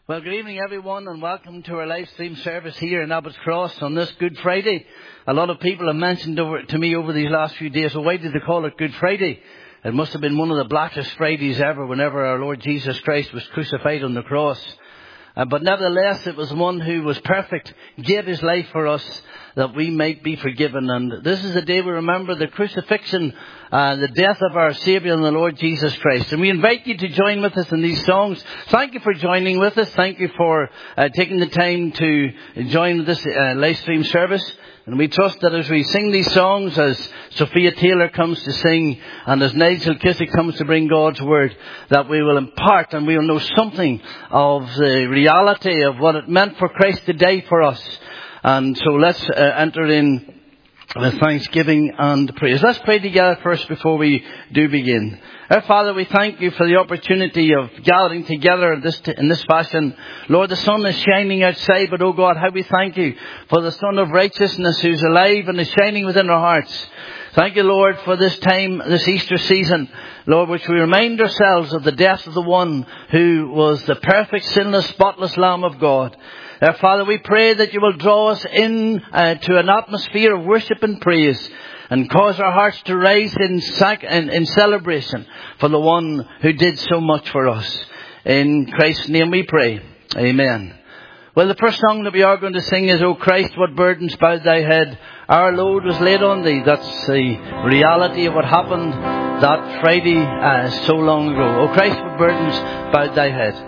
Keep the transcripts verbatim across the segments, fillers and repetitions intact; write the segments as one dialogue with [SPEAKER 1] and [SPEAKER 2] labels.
[SPEAKER 1] Well, good evening, everyone, and welcome to our live stream service here in Abbott's Cross on this Good Friday. A lot of people have mentioned over, to me over these last few days, well, why did they call it Good Friday? It must have been one of the blackest Fridays ever whenever our Lord Jesus Christ was crucified on the cross. Uh, but nevertheless, it was one who was perfect, gave his life for us that we might be forgiven. And this is the day we remember the crucifixion, uh, the death of our Saviour and the Lord Jesus Christ. And we invite you to join with us in these songs. Thank you for joining with us. Thank you for uh, taking the time to join this uh, live stream service. And we trust that as we sing these songs, as Sophia Taylor comes to sing, and as Nigel Kissick comes to bring God's Word, that we will impart and we will know something of the reality of what it meant for Christ to die for us. And so let's uh, enter in with thanksgiving and praise. Let's pray together first before we do begin. Our Father, we thank you for the opportunity of gathering together in this, in this fashion. Lord, the sun is shining outside, but oh God, how we thank you for the Son of Righteousness who's alive and is shining within our hearts. Thank you, Lord, for this time, this Easter season, Lord, which we remind ourselves of the death of the one who was the perfect, sinless, spotless Lamb of God. Uh, Father, we pray that you will draw us in uh, to an atmosphere of worship and praise and cause our hearts to rise in, sac- in, in celebration for the one who did so much for us. In Christ's name we pray. Amen. Well, the first song that we are going to sing is, O Christ, what burdens bowed thy head. Our load was laid on thee. That's the reality of what happened that Friday uh, so long ago. O Christ, what burdens bowed thy head.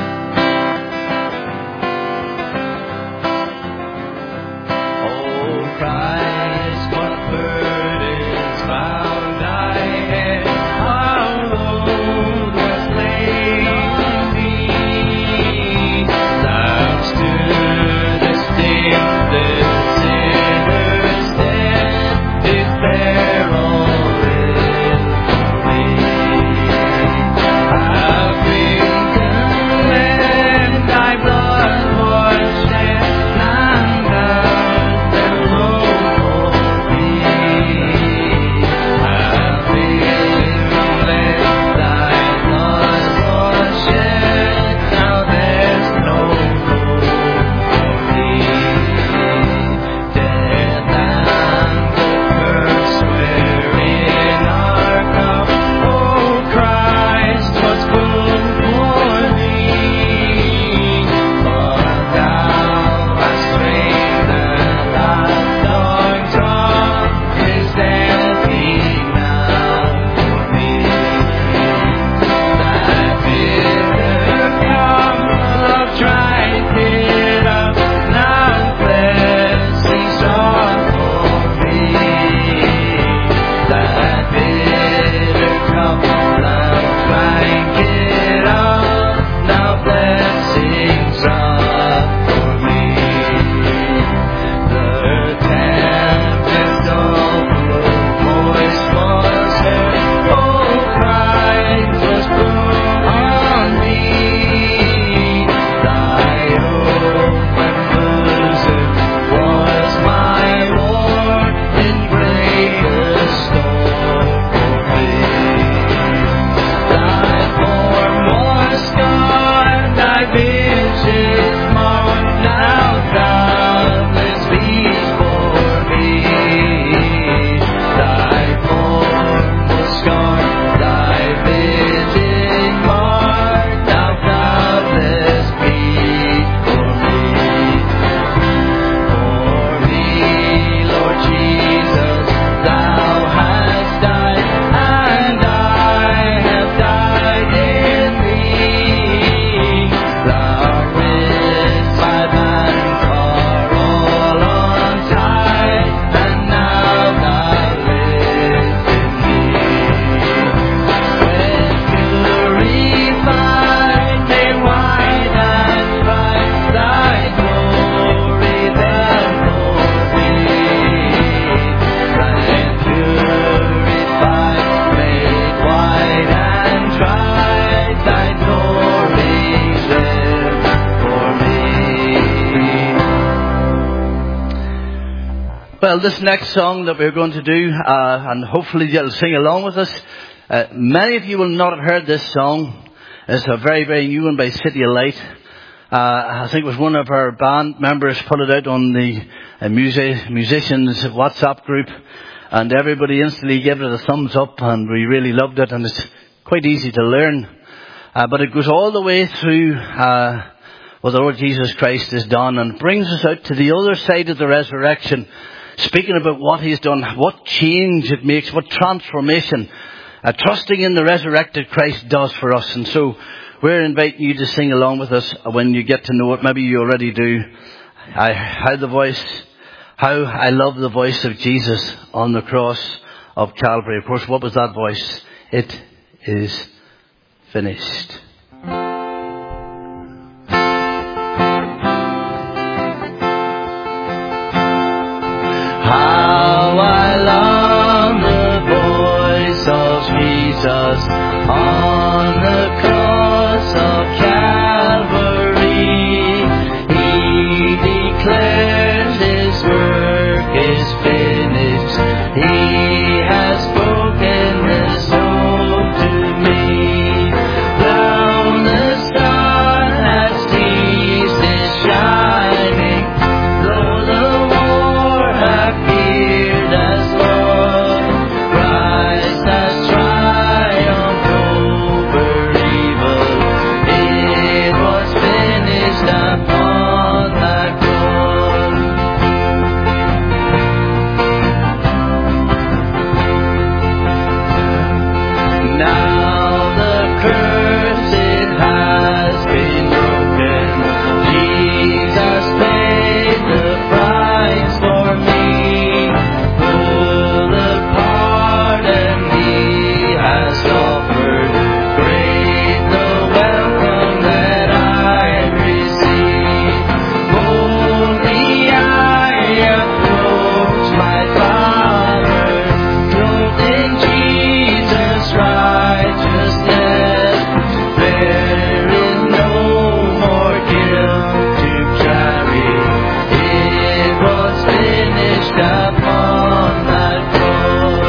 [SPEAKER 1] Well, this next song that we're going to do, uh, and hopefully you'll sing along with us. Uh, many of you will not have heard this song. It's a very, very new one by City of Light. I think it was one of our band members put it out on the uh, music, musicians WhatsApp group, and everybody instantly gave it a thumbs up, and we really loved it, and it's quite easy to learn. Uh, but it goes all the way through uh, what the Lord Jesus Christ has done, and brings us out to the other side of the resurrection, speaking about what He's done, what change it makes, what transformation uh, trusting in the resurrected Christ does for us. And so we're inviting you to sing along with us when you get to know it. Maybe you already do. I, how the voice, how I love the voice of Jesus on the cross of Calvary. Of course, what was that voice? It is finished. How I love the voice of Jesus on the cross of Calvary. He declares His work is finished. He has spoken this hope to me. Though the sun has ceased its shining, though the war appeared as lost, Christ has triumphed over evil. It was finished upon that cross. Now the curse it has been broken. Jesus paid the price for me. Full of pardon He has offered. Great the welcome that I receive. Boldly I approach my Father, clothed in Jesus' righteousness. There is no more guilt to carry. It was finished upon that cross.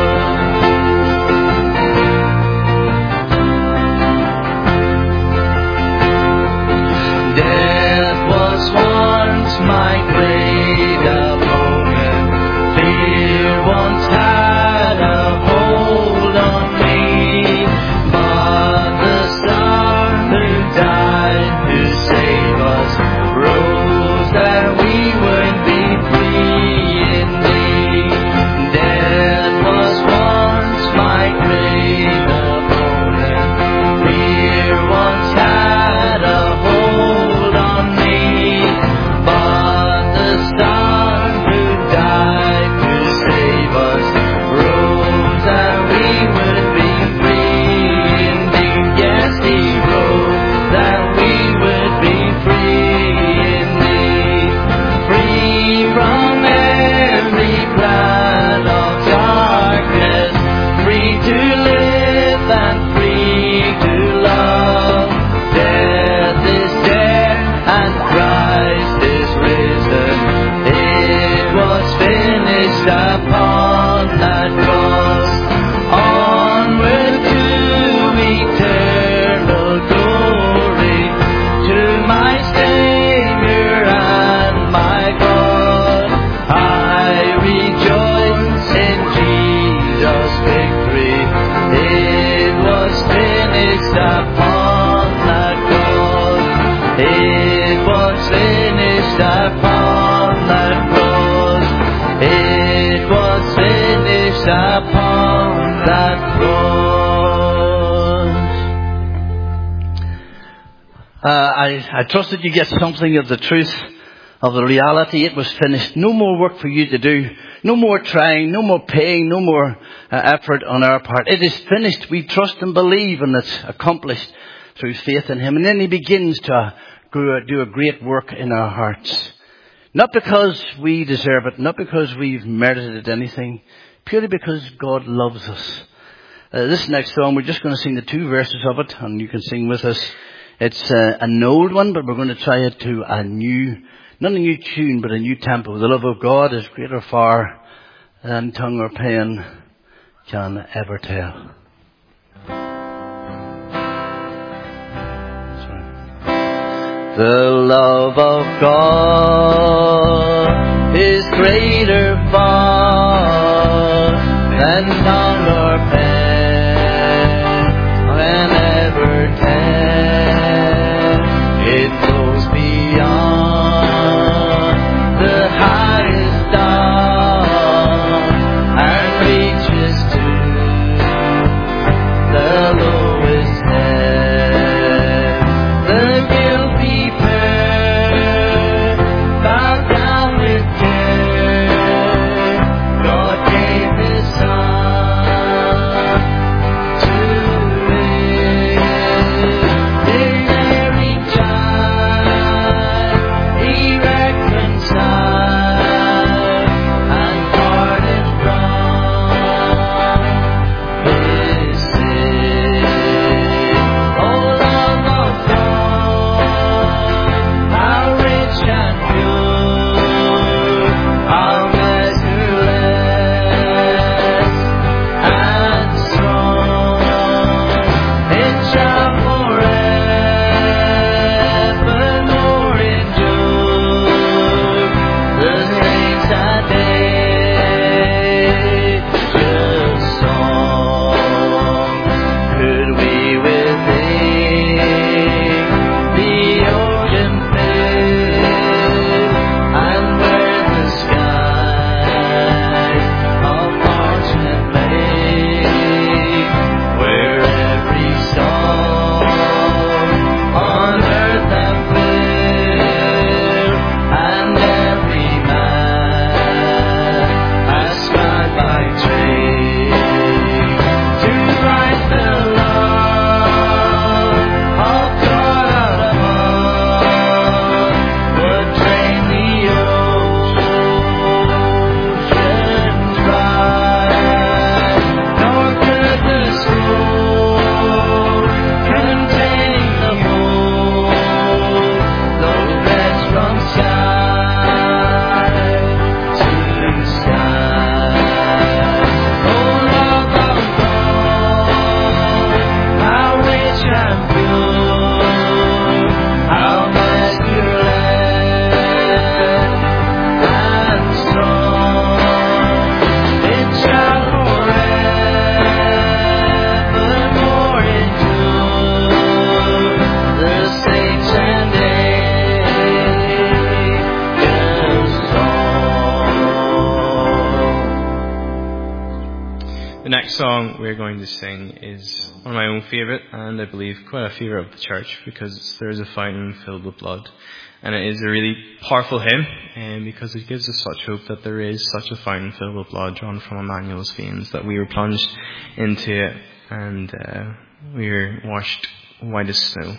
[SPEAKER 1] Death was once my great opponent. Fear once had a hold on me. But the Son who died to save us rose that we would be free indeed. Death was once my great opponent. Fear once had a hold on me. But the Son who died to save us rose that we would be free indeed. Yes, He rose that we would be free indeed. Free from every plan of darkness, free to live and free to love. Death is dead and Christ is risen. It was finished upon that cross. Onward to eternal glory, to my Savior and my God. I rejoice in Jesus' victory. It was finished upon that cross. It was finished upon that cross. It was finished upon that cross. Uh, I, I trust that you get something of the truth, of the reality. It was finished. No more work for you to do. No more trying. No more paying. No more uh, effort on our part. It is finished. We trust and believe, and it's accomplished through faith in Him. And then He begins to uh, do a great work in our hearts. Not because we deserve it. Not because we've merited anything. Purely because God loves us. Uh, this next song, we're just going to sing the two verses of it, and you can sing with us. It's uh, an old one, but we're going to try it to a new, not a new tune, but a new tempo. The love of God is greater far than tongue or pen can ever tell. The love of God is greater far than tongue or pen can ever tell. It goes beyond the highest dawn and reaches to the lowest depth. The guilty pair bowed down with care. God gave His Son to live. Their very child He reconciled and parted from His sin. Oh, love of God, how rich and pure, how measureless and strong. It shall forevermore endure. The saints and angels' song. Could we with Thee the ocean fill, and where the skies of parchment lay, where every song on earth hath filled, and every man has scribed by trade, to write the love of God out above would drain the ocean dry, nor could the scroll containing the whole, though read from sky to sky. Oh, love of God, how rich and pure, how measureless and strong. It shall forevermore endure. The saints and angels' song.
[SPEAKER 2] The next song we're going to sing is one of my own favourite, and I believe quite a favourite of the church, because it's There is a Fountain Filled with Blood. And it is a really powerful hymn, and because it gives us such hope that there is such a fountain filled with blood drawn from Emmanuel's veins, that we were plunged into it, and uh, we were washed white as snow.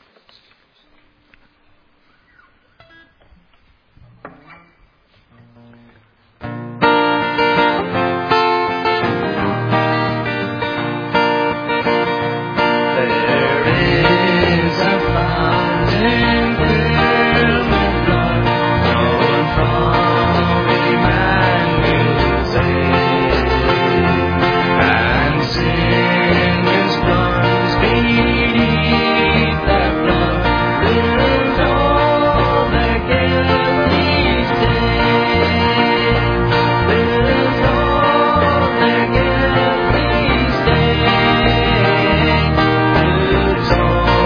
[SPEAKER 1] There is a fountain filled with blood, flowing from Emmanuel's veins, and sinners plunged beneath that blood lose all their guilty stain, lose all their guilty stain, lose all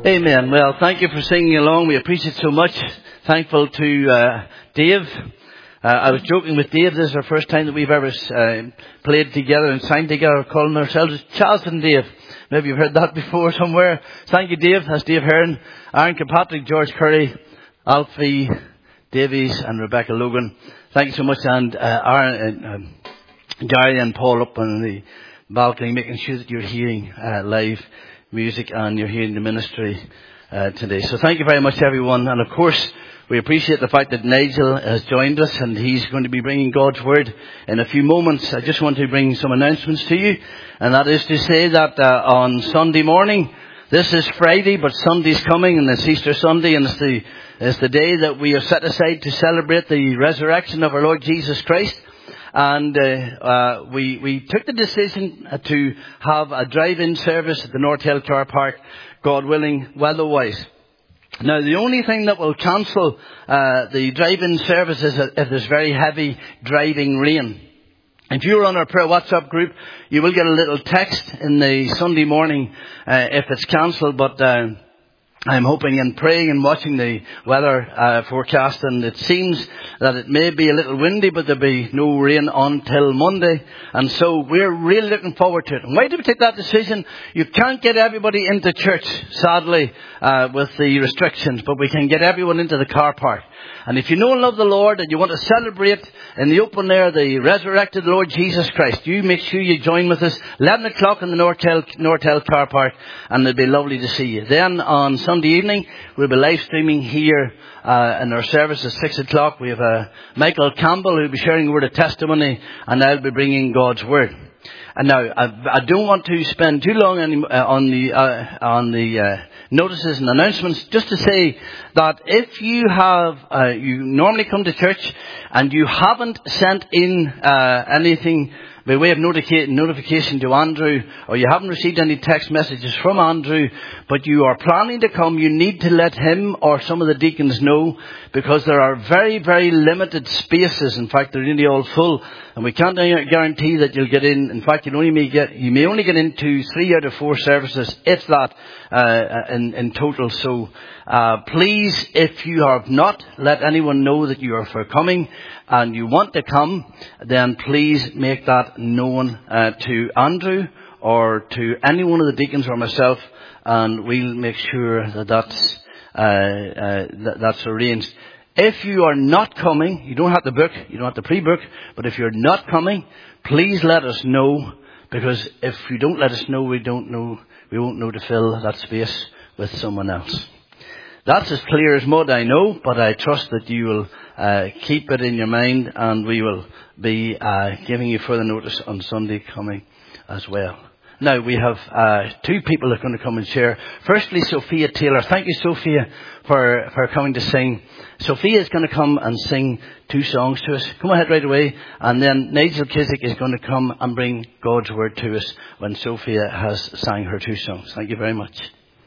[SPEAKER 1] Amen. Well, thank you for singing along. We appreciate it so much. Thankful to uh, Dave. Uh, I was joking with Dave. This is our first time that we've ever uh, played together and sang together, calling ourselves Charles and Dave. Maybe you've heard that before somewhere. Thank you, Dave. That's Dave Hearn, Aaron Kilpatrick, George Curry, Alfie Davies and Rebecca Logan. Thank you so much. And uh, Aaron, uh, um, Gary and Paul up on the balcony, making sure that you're hearing uh, live music and you're hearing the ministry uh, today. So thank you very much, everyone. And of course, we appreciate the fact that Nigel has joined us and he's going to be bringing God's Word in a few moments. I just want to bring some announcements to you. And that is to say that uh, on Sunday morning, this is Friday, but Sunday's coming and it's Easter Sunday and it's the, it's the day that we have set aside to celebrate the resurrection of our Lord Jesus Christ. And uh, uh, we we took the decision to have a drive-in service at the North Hill Car Park, God willing, weather-wise. Now, the only thing that will cancel uh, the drive-in service is if there's very heavy driving rain. If you're on our prayer WhatsApp group, you will get a little text in the Sunday morning uh, if it's cancelled, but uh, I'm hoping and praying and watching the weather uh, forecast, and it seems that it may be a little windy, but there'll be no rain until Monday. And so we're really looking forward to it. And why did we take that decision? You can't get everybody into church, sadly, uh, with the restrictions, but we can get everyone into the car park. And if you know and love the Lord and you want to celebrate in the open air the resurrected Lord Jesus Christ, you make sure you join with us eleven o'clock in the North Hill, North Hill Car Park, and it'll be lovely to see you. Then on Sunday evening, we'll be live streaming here uh, in our service at six o'clock. We have uh, Michael Campbell who'll be sharing a word of testimony, and I'll be bringing God's Word. And now, I, I don't want to spend too long any, uh, on the uh, on the uh, notices and announcements. Just to say that if you have, uh, you normally come to church and you haven't sent in uh, anything by way of notica- notification to Andrew, or you haven't received any text messages from Andrew, but you are planning to come, you need to let him or some of the deacons know, because there are very, very limited spaces. In fact, they're nearly all full, and we can't guarantee that you'll get in. In fact, you only may get, you may only get into three out of four services, if that, uh, in, in total. So, uh, please, if you have not let anyone know that you are for coming, and you want to come, then please make that known uh, to Andrew or to any one of the deacons or myself, and we'll make sure that that's, uh, uh, that, that's arranged. If you are not coming, you don't have to book, you don't have to pre-book, but if you're not coming, please let us know, because if you don't let us know, we don't know, we won't know to fill that space with someone else. That's as clear as mud, I know, but I trust that you will uh, keep it in your mind, and we will be uh, giving you further notice on Sunday coming as well. Now, we have uh, two people that are going to come and share. Firstly, Sophia Taylor. Thank you, Sophia, for, for coming to sing. Sophia is going to come and sing two songs to us. Come ahead right away. And then Nigel Kiswick is going to come and bring God's Word to us when Sophia has sang her two songs. Thank you very much.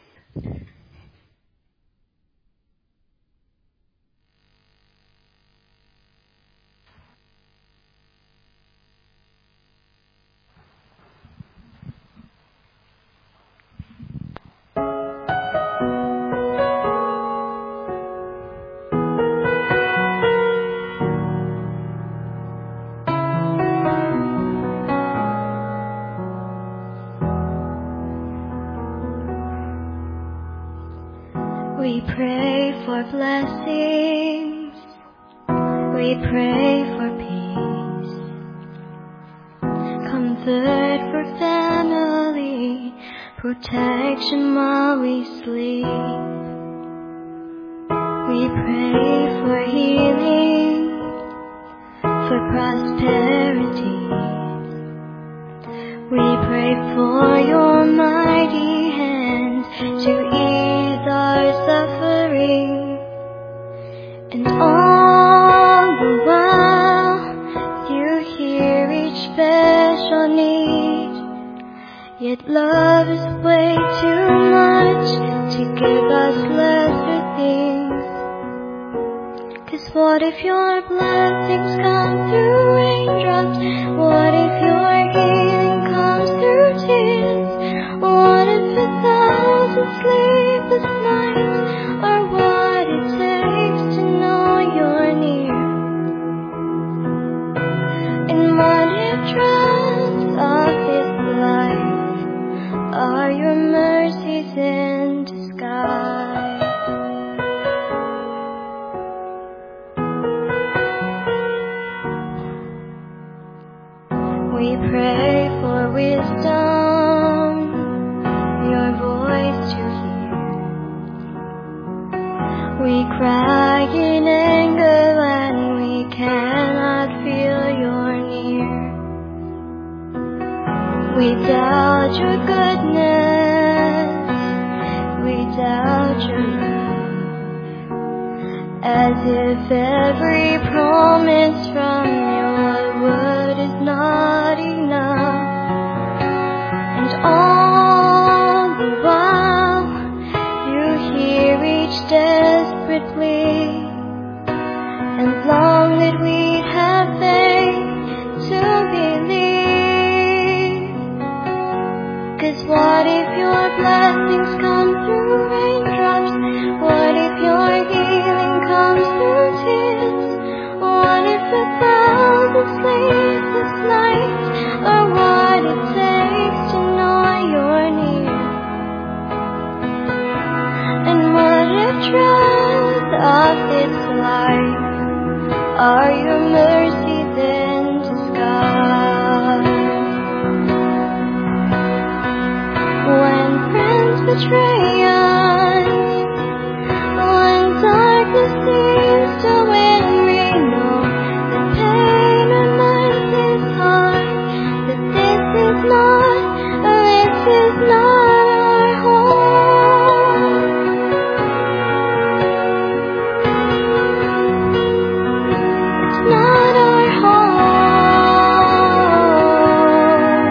[SPEAKER 3] We pray for blessings, we pray for peace, comfort for family, protection while we sleep. We pray for healing, for prosperity. We pray for your mighty hand to ease our suffering, and all the while you hear each special need. Yet love is way too much to give us lesser things. 'Cause what if your blessings come through raindrops? What if your healing comes through tears? What if a thousand sleepless without your goodness, without your love, as if every promise from your word is not enough. And all the while you hear each desperate plea, and long that we'd have faith to believe. 'Cause what if your blessings come through raindrops? What if your healing comes through tears? What if a thousand sleepless nights are what it takes to know you're near? And what if trials of this life are your mercies in disguise? When friends betray us, when darkness seems to win, we know that pain reminds us hard that this is not, this is not our home. It's not our home.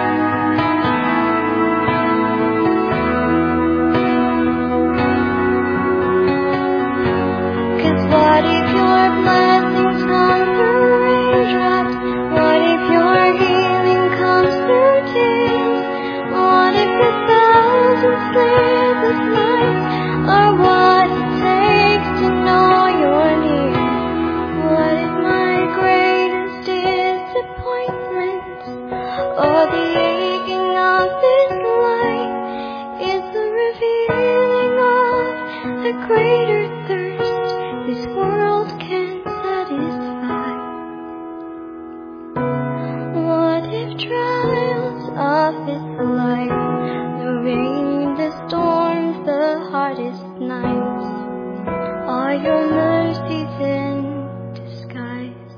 [SPEAKER 3] 'Cause what if your blessings come through raindrops? What if your healing comes through tears? What if a thousand sleepless nights are what it takes to know you're near? What if my greatest disappointment, or the aching of this life, is the revealing of a greater thirst this world can satisfy? What if trials of this life, the rain, the storms, the hardest nights, are your mercies in disguise?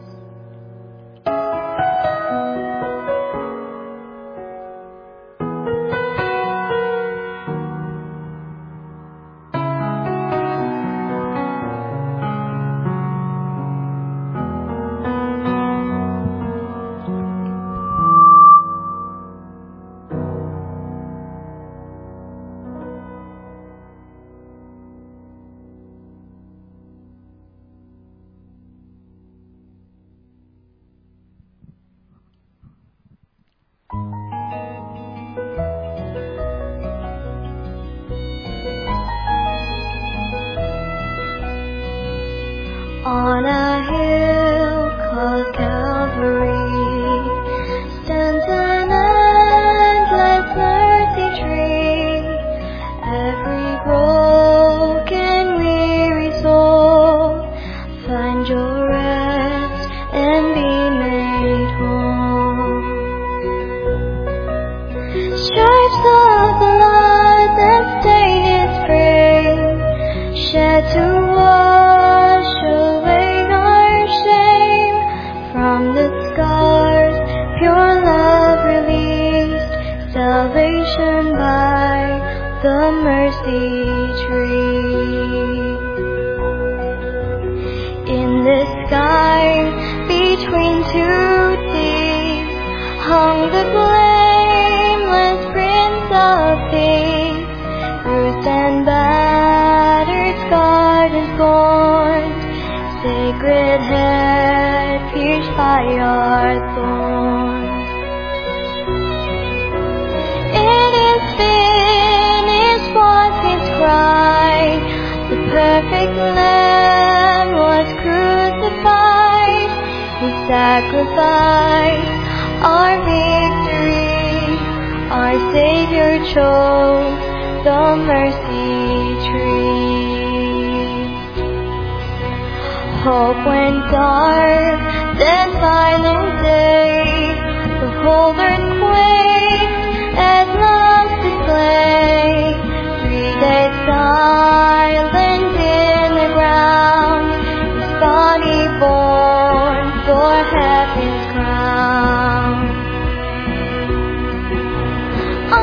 [SPEAKER 3] On a hill called Calvary stands an endless mercy tree. Every broken, weary soul find your rest and be made whole. Stripes of blood that stain His frame, shed to wash away our shame. From the scars, pure love released, salvation by the mercy tree. In the sky, between two seas, hung the blameless Prince of Peace, bruised and battered, scarred and scorned, sacred head pierced by our thorns. It is finished was His cry, the perfect Lamb was crucified, His sacrifice, our victory, our Savior chose the mercy tree. Hope when dark, then silent day, the whole earth quaked as love's display. Three days silent in the ground, His body born for heaven's crown.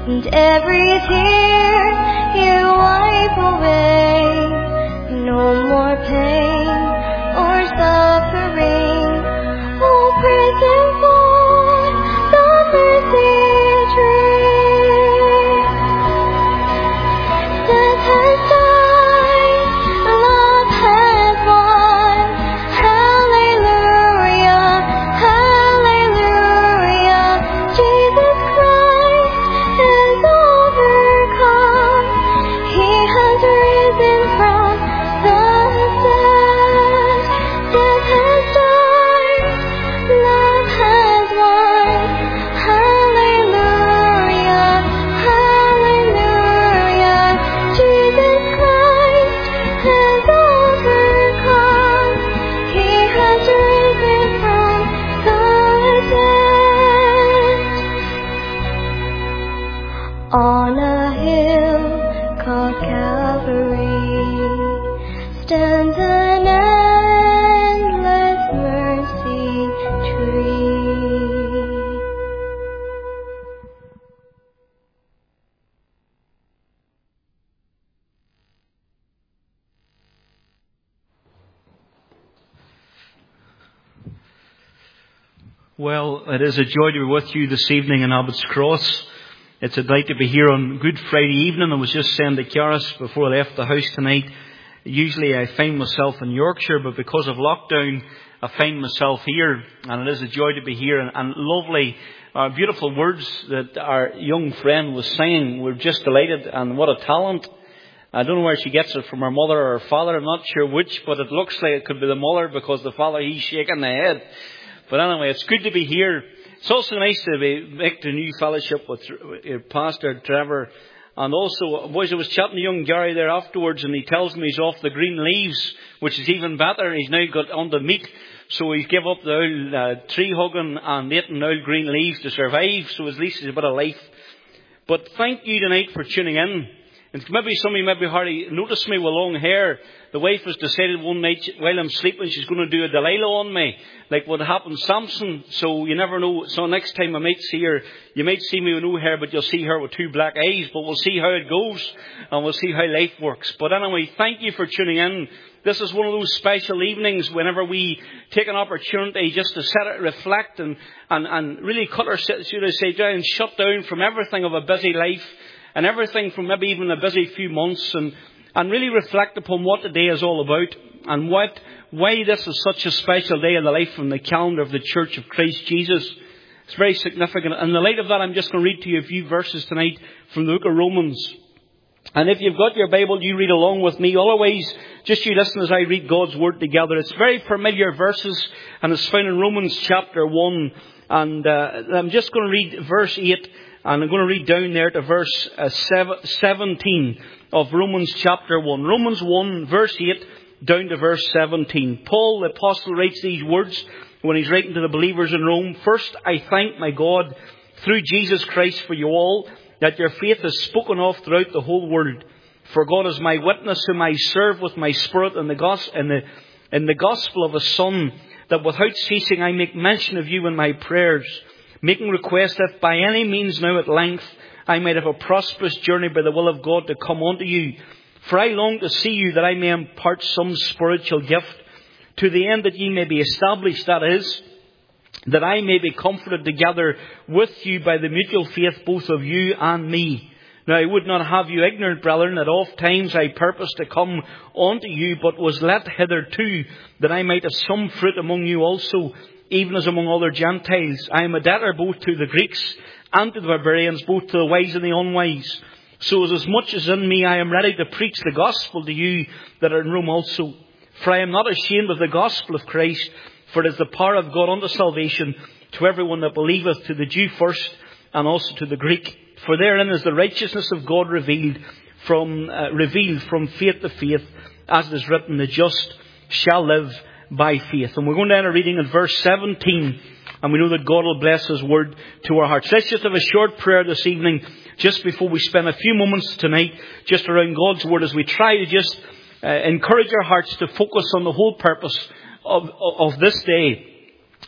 [SPEAKER 3] and every tear you wipe away. No more pain or suffering. Oh, praise Him for the mercy tree. Death has died, love has won. Hallelujah, hallelujah. Jesus Christ has overcome. He has risen from the dead. Death has died, love has won. Hallelujah, hallelujah. Jesus Christ has overcome. He has risen from the dead. On a hill called Calvary stands an endless mercy tree.
[SPEAKER 4] Well, it is a joy to be with you this evening in Abbott's Cross. It's a delight to be here on Good Friday evening. I was just saying to Kiaris before I left the house tonight, usually I find myself in Yorkshire, but because of lockdown, I find myself here, and it is a joy to be here. And, and lovely, uh, beautiful words that our young friend was singing. We're just delighted, and what a talent. I don't know where she gets it from, her mother or her father. I'm not sure which, but it looks like it could be the mother, because the father, he's shaking the head. But anyway, it's good to be here. It's also nice to be, make the new fellowship with uh, Pastor Trevor. And also, boys, I was chatting to young Gary there afterwards, and he tells me he's off the green leaves, which is even better. He's now got on the meat. So he's give up the old uh, tree hugging and eating old green leaves to survive. So at least he's a bit of life. But thank you tonight for tuning in. And maybe some of you maybe hardly noticed me with long hair. The wife has decided one night while I'm sleeping she's going to do a Delilah on me, like what happened to Samson. So you never know. So next time I might see her, you might see me with no hair, but you'll see her with two black eyes. But we'll see how it goes, and we'll see how life works. But anyway, thank you for tuning in. This is one of those special evenings whenever we take an opportunity just to set it, reflect, and, and, and really cut our, should I say, down, shut down from everything of a busy life. And everything from maybe even a busy few months, and, and really reflect upon what the day is all about, and what why this is such a special day in the life from the calendar of the Church of Christ Jesus. It's very significant. In the light of that, I'm just going to read to you a few verses tonight from the book of Romans. And if you've got your Bible, you read along with me. Otherwise, just you listen as I read God's Word together. It's very familiar verses, and it's found in Romans chapter one. And uh, I'm just going to read verse eight. And I'm going to read down there to verse uh, seventeen of Romans chapter one. Romans one, verse eight, down to verse seventeen. Paul, the apostle, writes these words when he's writing to the believers in Rome. First, I thank my God through Jesus Christ for you all, that your faith is spoken of throughout the whole world. For God is my witness, whom I serve with my spirit in the, gos- in the, in the gospel of His Son, that without ceasing I make mention of you in my prayers, making request that by any means now at length I might have a prosperous journey by the will of God to come unto you. For I long to see you, that I may impart some spiritual gift, to the end that ye may be established, that is, that I may be comforted together with you by the mutual faith both of you and me. Now I would not have you ignorant, brethren, that oft times I purposed to come unto you, but was let hitherto, that I might have some fruit among you also, even as among other Gentiles. I am a debtor both to the Greeks and to the barbarians, both to the wise and the unwise. So as, as much as in me I am ready to preach the gospel to you that are in Rome also. For I am not ashamed of the gospel of Christ, for it is the power of God unto salvation to everyone that believeth, to the Jew first, and also to the Greek. For therein is the righteousness of God revealed from uh, revealed from faith to faith, as it is written, the just shall live by faith. And we're going down to reading in verse seventeen, and we know that God will bless His word to our hearts. Let's just have a short prayer this evening, just before we spend a few moments tonight just around God's word, as we try to just uh, encourage our hearts to focus on the whole purpose of, of, of this day.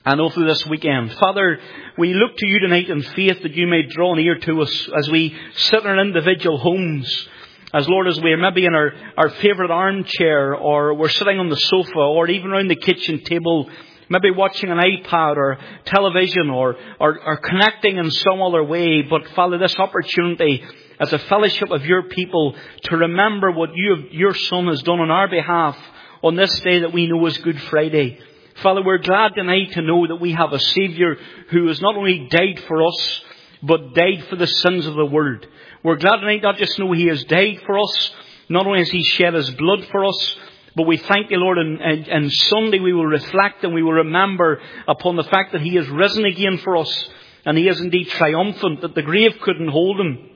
[SPEAKER 4] and all through this weekend. Father, we look to you tonight in faith that you may draw near to us as we sit in our individual homes. As Lord, as we are maybe in our, our favourite armchair, or we're sitting on the sofa, or even around the kitchen table, maybe watching an iPad or television, or, or, or connecting in some other way. But Father, this opportunity as a fellowship of your people to remember what you, your Son has done on our behalf on this day that we know is Good Friday. Father, we're glad tonight to know that we have a Saviour who has not only died for us, but died for the sins of the world. We're glad tonight not just know He has died for us, not only has He shed His blood for us, but we thank you, Lord, and, and, and Sunday we will reflect and we will remember upon the fact that He has risen again for us, and He is indeed triumphant, that the grave couldn't hold Him.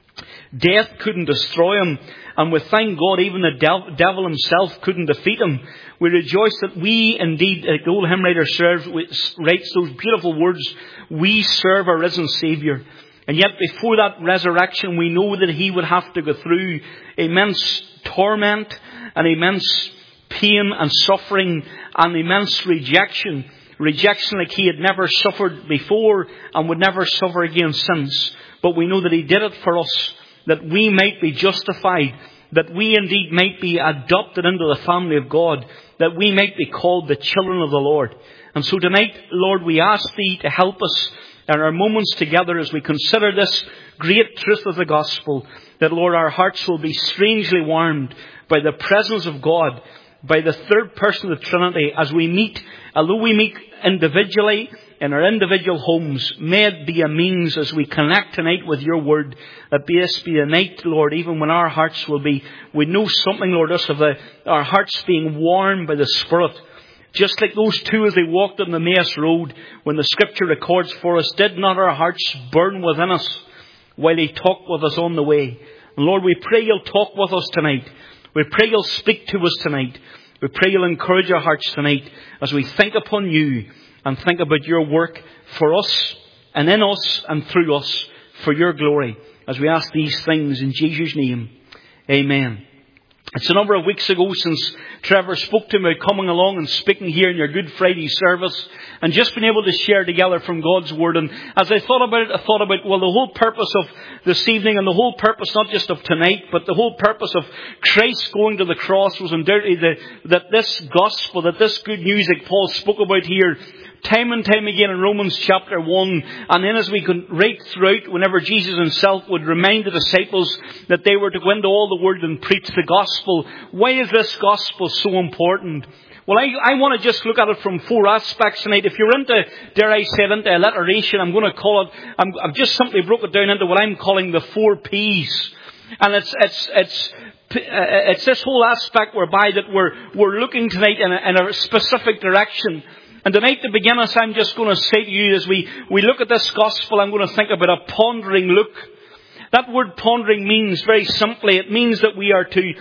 [SPEAKER 4] Death couldn't destroy Him, and we thank God even the dev- devil himself couldn't defeat Him. We rejoice that we indeed, like the old hymn writer serves, writes those beautiful words, we serve a risen Saviour. And yet before that resurrection, we know that He would have to go through immense torment and immense pain and suffering and immense rejection. Rejection like He had never suffered before and would never suffer again since. But we know that He did it for us, that we might be justified, that we indeed might be adopted into the family of God, that we might be called the children of the Lord. And so tonight, Lord, we ask Thee to help us in our moments together as we consider this great truth of the gospel, that, Lord, our hearts will be strangely warmed by the presence of God, by the third person of the Trinity as we meet, although we meet individually in our individual homes. May it be a means as we connect tonight with your word, that this be a night, Lord, even when our hearts will be, we know something, Lord, us of the, our hearts being warmed by the Spirit. Just like those two as they walked on the Emmaus Road, when the Scripture records for us, did not our hearts burn within us while He talked with us on the way? And Lord, we pray You'll talk with us tonight. We pray You'll speak to us tonight. We pray You'll encourage our hearts tonight as we think upon You and think about Your work for us and in us and through us for Your glory. As we ask these things in Jesus' name. Amen. It's a number of weeks ago since Trevor spoke to me about coming along and speaking here in your Good Friday service, and just being able to share together from God's Word. And as I thought about it, I thought about, well, the whole purpose of this evening, and the whole purpose not just of tonight, but the whole purpose of Christ going to the cross was undoubtedly the, that this gospel, that this good news that Paul spoke about here, time and time again in Romans chapter one, and then as we can right throughout, whenever Jesus himself would remind the disciples that they were to go into all the world and preach the gospel. Why is this gospel so important? Well, I, I want to just look at it from four aspects tonight. If you're into, dare I say, into alliteration, I'm going to call it, I'm, I've just simply broke it down into what I'm calling the four P's. And it's, it's, it's, it's this whole aspect whereby that we're, we're looking tonight in a, in a specific direction. And tonight to begin us, I'm just going to say to you, as we, we look at this gospel, I'm going to think about a pondering look. That word pondering means, very simply, it means that we are to,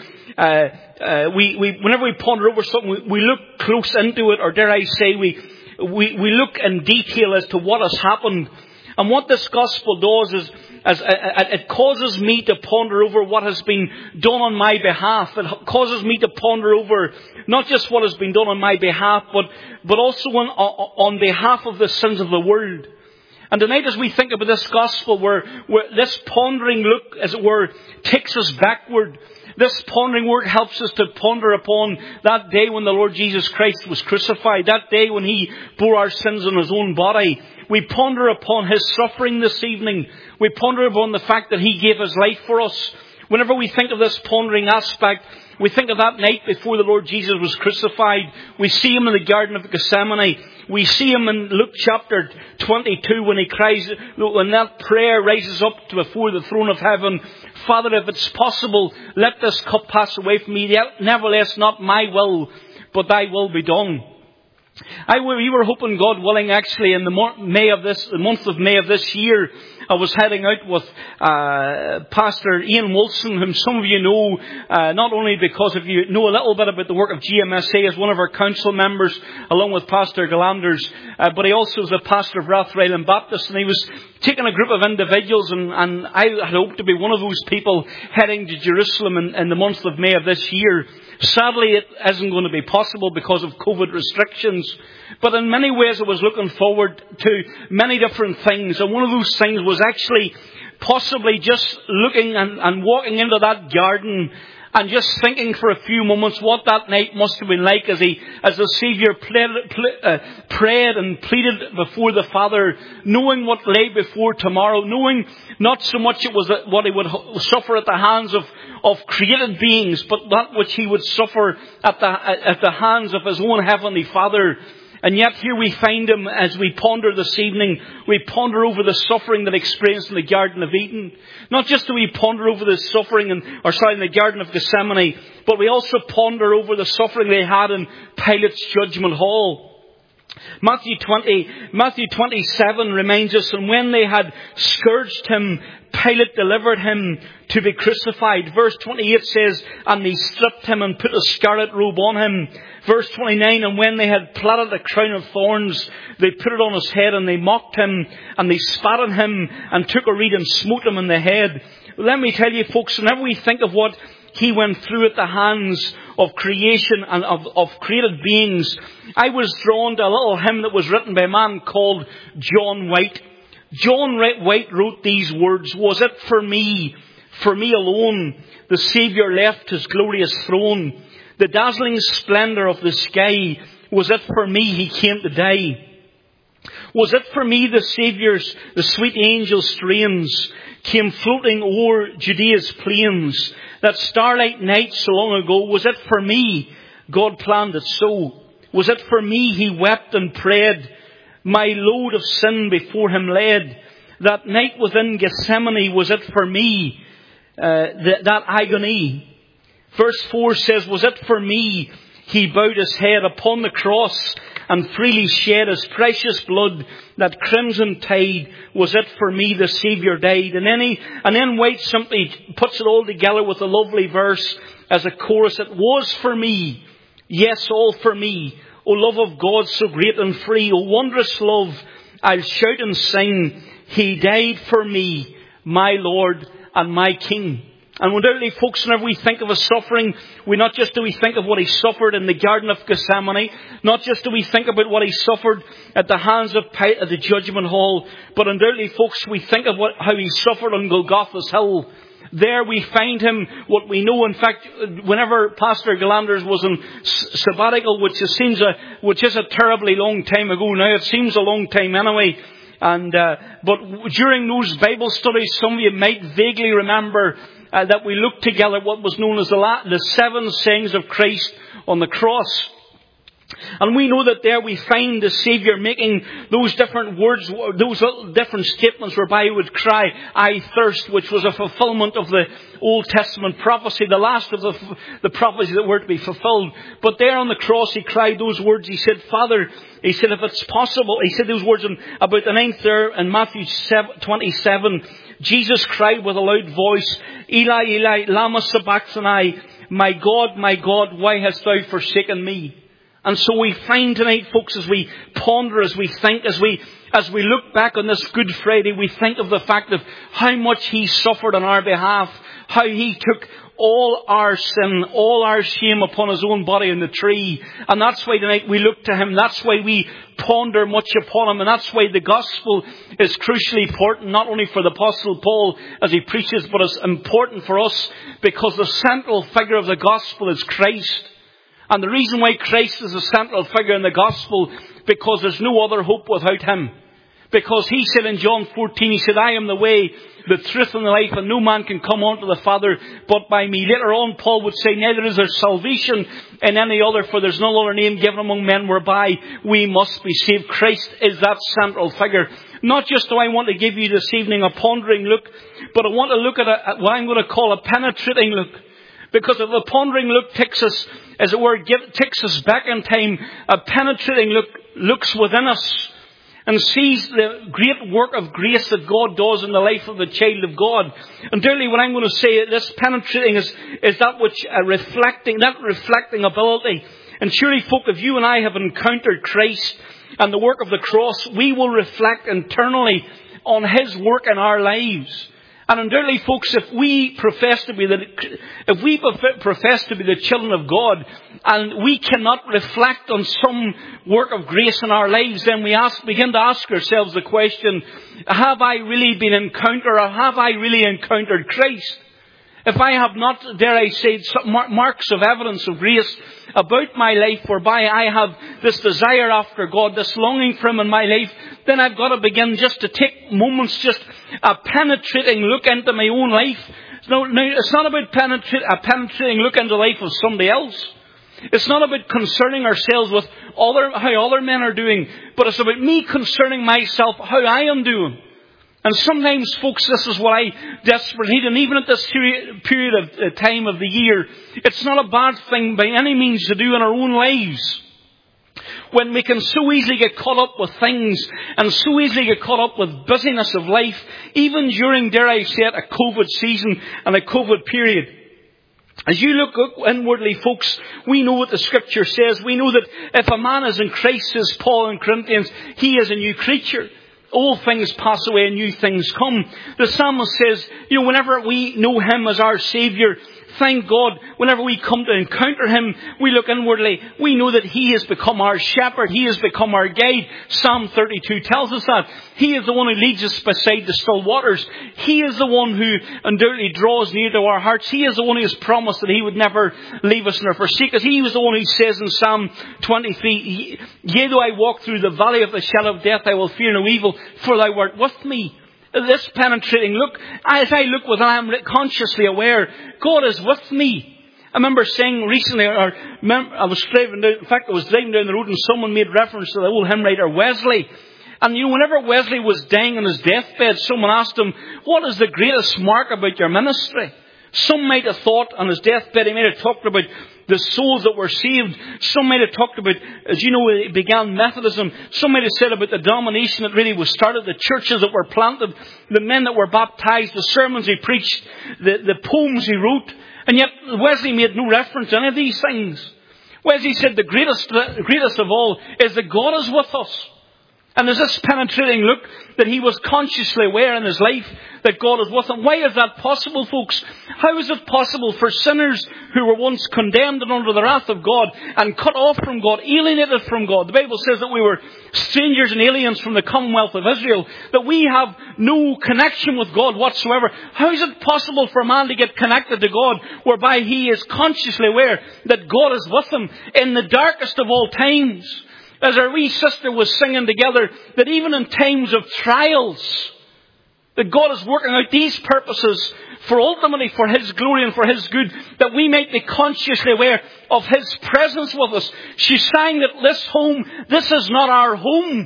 [SPEAKER 4] uh, uh, we, we, whenever we ponder over something, we, we look close into it, or dare I say, we, we, we look in detail as to what has happened. And what this gospel does is, as, uh, it causes me to ponder over what has been done on my behalf. It causes me to ponder over not just what has been done on my behalf, but, but also on, on behalf of the sins of the world. And tonight as we think about this gospel, where, where this pondering look, as it were, takes us backward. This pondering word helps us to ponder upon that day when the Lord Jesus Christ was crucified. That day when He bore our sins on His own body. We ponder upon His suffering this evening. We ponder upon the fact that He gave His life for us. Whenever we think of this pondering aspect, we think of that night before the Lord Jesus was crucified. We see Him in the Garden of Gethsemane. We see Him in Luke chapter twenty-two when He cries, when that prayer rises up to before the throne of heaven, Father, if it's possible, let this cup pass away from me. Nevertheless, not my will, but Thy will be done. I, we were hoping, God willing, actually, in the May of this, the month of May of this year, I was heading out with uh, Pastor Ian Wilson, whom some of you know, uh, not only because of you know a little bit about the work of G M S A as one of our council members, along with Pastor Galanders, uh, but he also is the pastor of Rathryland Baptist, and he was taking a group of individuals, and, and I had hoped to be one of those people heading to Jerusalem in, in the month of May of this year. Sadly, it isn't going to be possible because of COVID restrictions. But in many ways, I was looking forward to many different things. And one of those things was actually possibly just looking and, and walking into that garden and just thinking for a few moments what that night must have been like as he, as the Saviour played, play, uh, prayed and pleaded before the Father, knowing what lay before tomorrow, knowing not so much it was what he would suffer at the hands of, of created beings, but that which he would suffer at the, at the hands of his own Heavenly Father. And yet here we find him as we ponder this evening. We ponder over the suffering that he experienced in the Garden of Eden. Not just do we ponder over the suffering in, or sorry, in the Garden of Gethsemane, but we also ponder over the suffering they had in Pilate's judgment hall. Matthew twenty, Matthew twenty-seven reminds us, and when they had scourged him, Pilate delivered him to be crucified. Verse twenty-eight says, and they stripped him and put a scarlet robe on him. Verse twenty-nine, and when they had plaited a crown of thorns, they put it on his head, and they mocked him, and they spat on him, and took a reed and smote him in the head. Let me tell you, folks, whenever we think of what he went through at the hands of creation and of, of created beings, I was drawn to a little hymn that was written by a man called John White. John White wrote these words, was it for me, for me alone, the Saviour left his glorious throne? The dazzling splendour of the sky, was it for me he came to die? Was it for me the Saviour's, the sweet angel strains came floating o'er Judea's plains? That starlight night so long ago, was it for me God planned it so? Was it for me he wept and prayed, my load of sin before him laid? That night within Gethsemane, was it for me uh, th- that agony? Verse four says, was it for me he bowed his head upon the cross and freely shed his precious blood, that crimson tide? Was it for me the Saviour died? And then, he, and then White simply puts it all together with a lovely verse as a chorus. It was for me, yes, all for me. O love of God so great and free, O wondrous love, I'll shout and sing. He died for me, my Lord and my King. And undoubtedly, folks, whenever we think of his suffering, we not just do we think of what he suffered in the Garden of Gethsemane, not just do we think about what he suffered at the hands of Pilate at the judgment hall, but undoubtedly, folks, we think of what, how he suffered on Golgotha's hill. There we find him, what we know. In fact, whenever Pastor Galanders was on sabbatical, which it seems a, which is a terribly long time ago now, it seems a long time anyway. And uh, but during those Bible studies, some of you might vaguely remember uh, that we looked together what was known as the, la- the seven sayings of Christ on the cross. And we know that there we find the Saviour making those different words, those little different statements whereby he would cry, I thirst, which was a fulfillment of the Old Testament prophecy, the last of the, the prophecies that were to be fulfilled. But there on the cross he cried those words. He said, Father, he said, if it's possible, he said those words in about the ninth there in Matthew twenty-seven. Jesus cried with a loud voice, Eli, Eli, lama sabachthani, my God, my God, why hast thou forsaken me? And so we find tonight, folks, as we ponder, as we think, as we as we look back on this Good Friday, we think of the fact of how much he suffered on our behalf, how he took all our sin, all our shame upon his own body on the tree. And that's why tonight we look to him. That's why we ponder much upon him. And that's why the gospel is crucially important, not only for the Apostle Paul as he preaches, but it's important for us because the central figure of the gospel is Christ. And the reason why Christ is the central figure in the gospel, because there's no other hope without him. Because he said in John fourteen, he said, I am the way, the truth and the life, and no man can come unto the Father but by me. Later on, Paul would say, neither is there salvation in any other, for there's no other name given among men whereby we must be saved. Christ is that central figure. Not just do I want to give you this evening a pondering look, but I want to look at, a, at what I'm going to call a penetrating look. Because if the pondering look takes us, as it were, give, takes us back in time, a penetrating look looks within us and sees the great work of grace that God does in the life of the child of God. And dearly, what I'm going to say, this penetrating is, is that which uh, reflecting, that reflecting ability. And surely, folk, if you and I have encountered Christ and the work of the cross, we will reflect internally on his work in our lives. And undoubtedly, folks, if we profess to be the, if we profess to be the children of God, and we cannot reflect on some work of grace in our lives, then we ask, begin to ask ourselves the question, have I really been encountered, or have I really encountered Christ? If I have not, dare I say, some marks of evidence of grace about my life, whereby I have this desire after God, this longing for Him in my life, then I've got to begin just to take moments, just a penetrating look into my own life. No, no, it's not about penetrate, a penetrating look into the life of somebody else. It's not about concerning ourselves with other, how other men are doing, but it's about me concerning myself, how I am doing. And sometimes, folks, this is what I desperately need. And even at this period of time of the year, it's not a bad thing by any means to do in our own lives. When we can so easily get caught up with things and so easily get caught up with busyness of life, even during, dare I say it, a COVID season and a COVID period. As you look inwardly, folks, we know what the Scripture says. We know that if a man is in Christ, says Paul in Corinthians, he is a new creature. Old things pass away and new things come. The psalmist says, you know, whenever we know Him as our Saviour, thank God, whenever we come to encounter Him, we look inwardly. We know that He has become our shepherd. He has become our guide. Psalm thirty-two tells us that. He is the one who leads us beside the still waters. He is the one who undoubtedly draws near to our hearts. He is the one who has promised that He would never leave us nor forsake us. He was the one who says in Psalm twenty-three, yea, though I walk through the valley of the shadow of death, I will fear no evil, for Thou art with me. This penetrating look, as I look within, I am consciously aware God is with me. I remember saying recently, or I was driving down, in fact I was driving down the road and someone made reference to the old hymn writer Wesley. And you know, whenever Wesley was dying on his deathbed, someone asked him, what is the greatest mark about your ministry? Some might have thought on his deathbed, he might have talked about the souls that were saved. Some might have talked about, as you know, it began Methodism. Some might have said about the domination that really was started, the churches that were planted, the men that were baptized, the sermons he preached, the, the poems he wrote. And yet Wesley made no reference to any of these things. Wesley said the greatest, the greatest of all is that God is with us. And there's this penetrating look that he was consciously aware in his life that God is with him. Why is that possible, folks? How is it possible for sinners who were once condemned and under the wrath of God and cut off from God, alienated from God? The Bible says that we were strangers and aliens from the commonwealth of Israel, that we have no connection with God whatsoever. How is it possible for a man to get connected to God whereby he is consciously aware that God is with him in the darkest of all times? As our wee sister was singing together, that even in times of trials, that God is working out these purposes for ultimately for His glory and for His good, that we might be consciously aware of His presence with us. She sang that this home, this is not our home.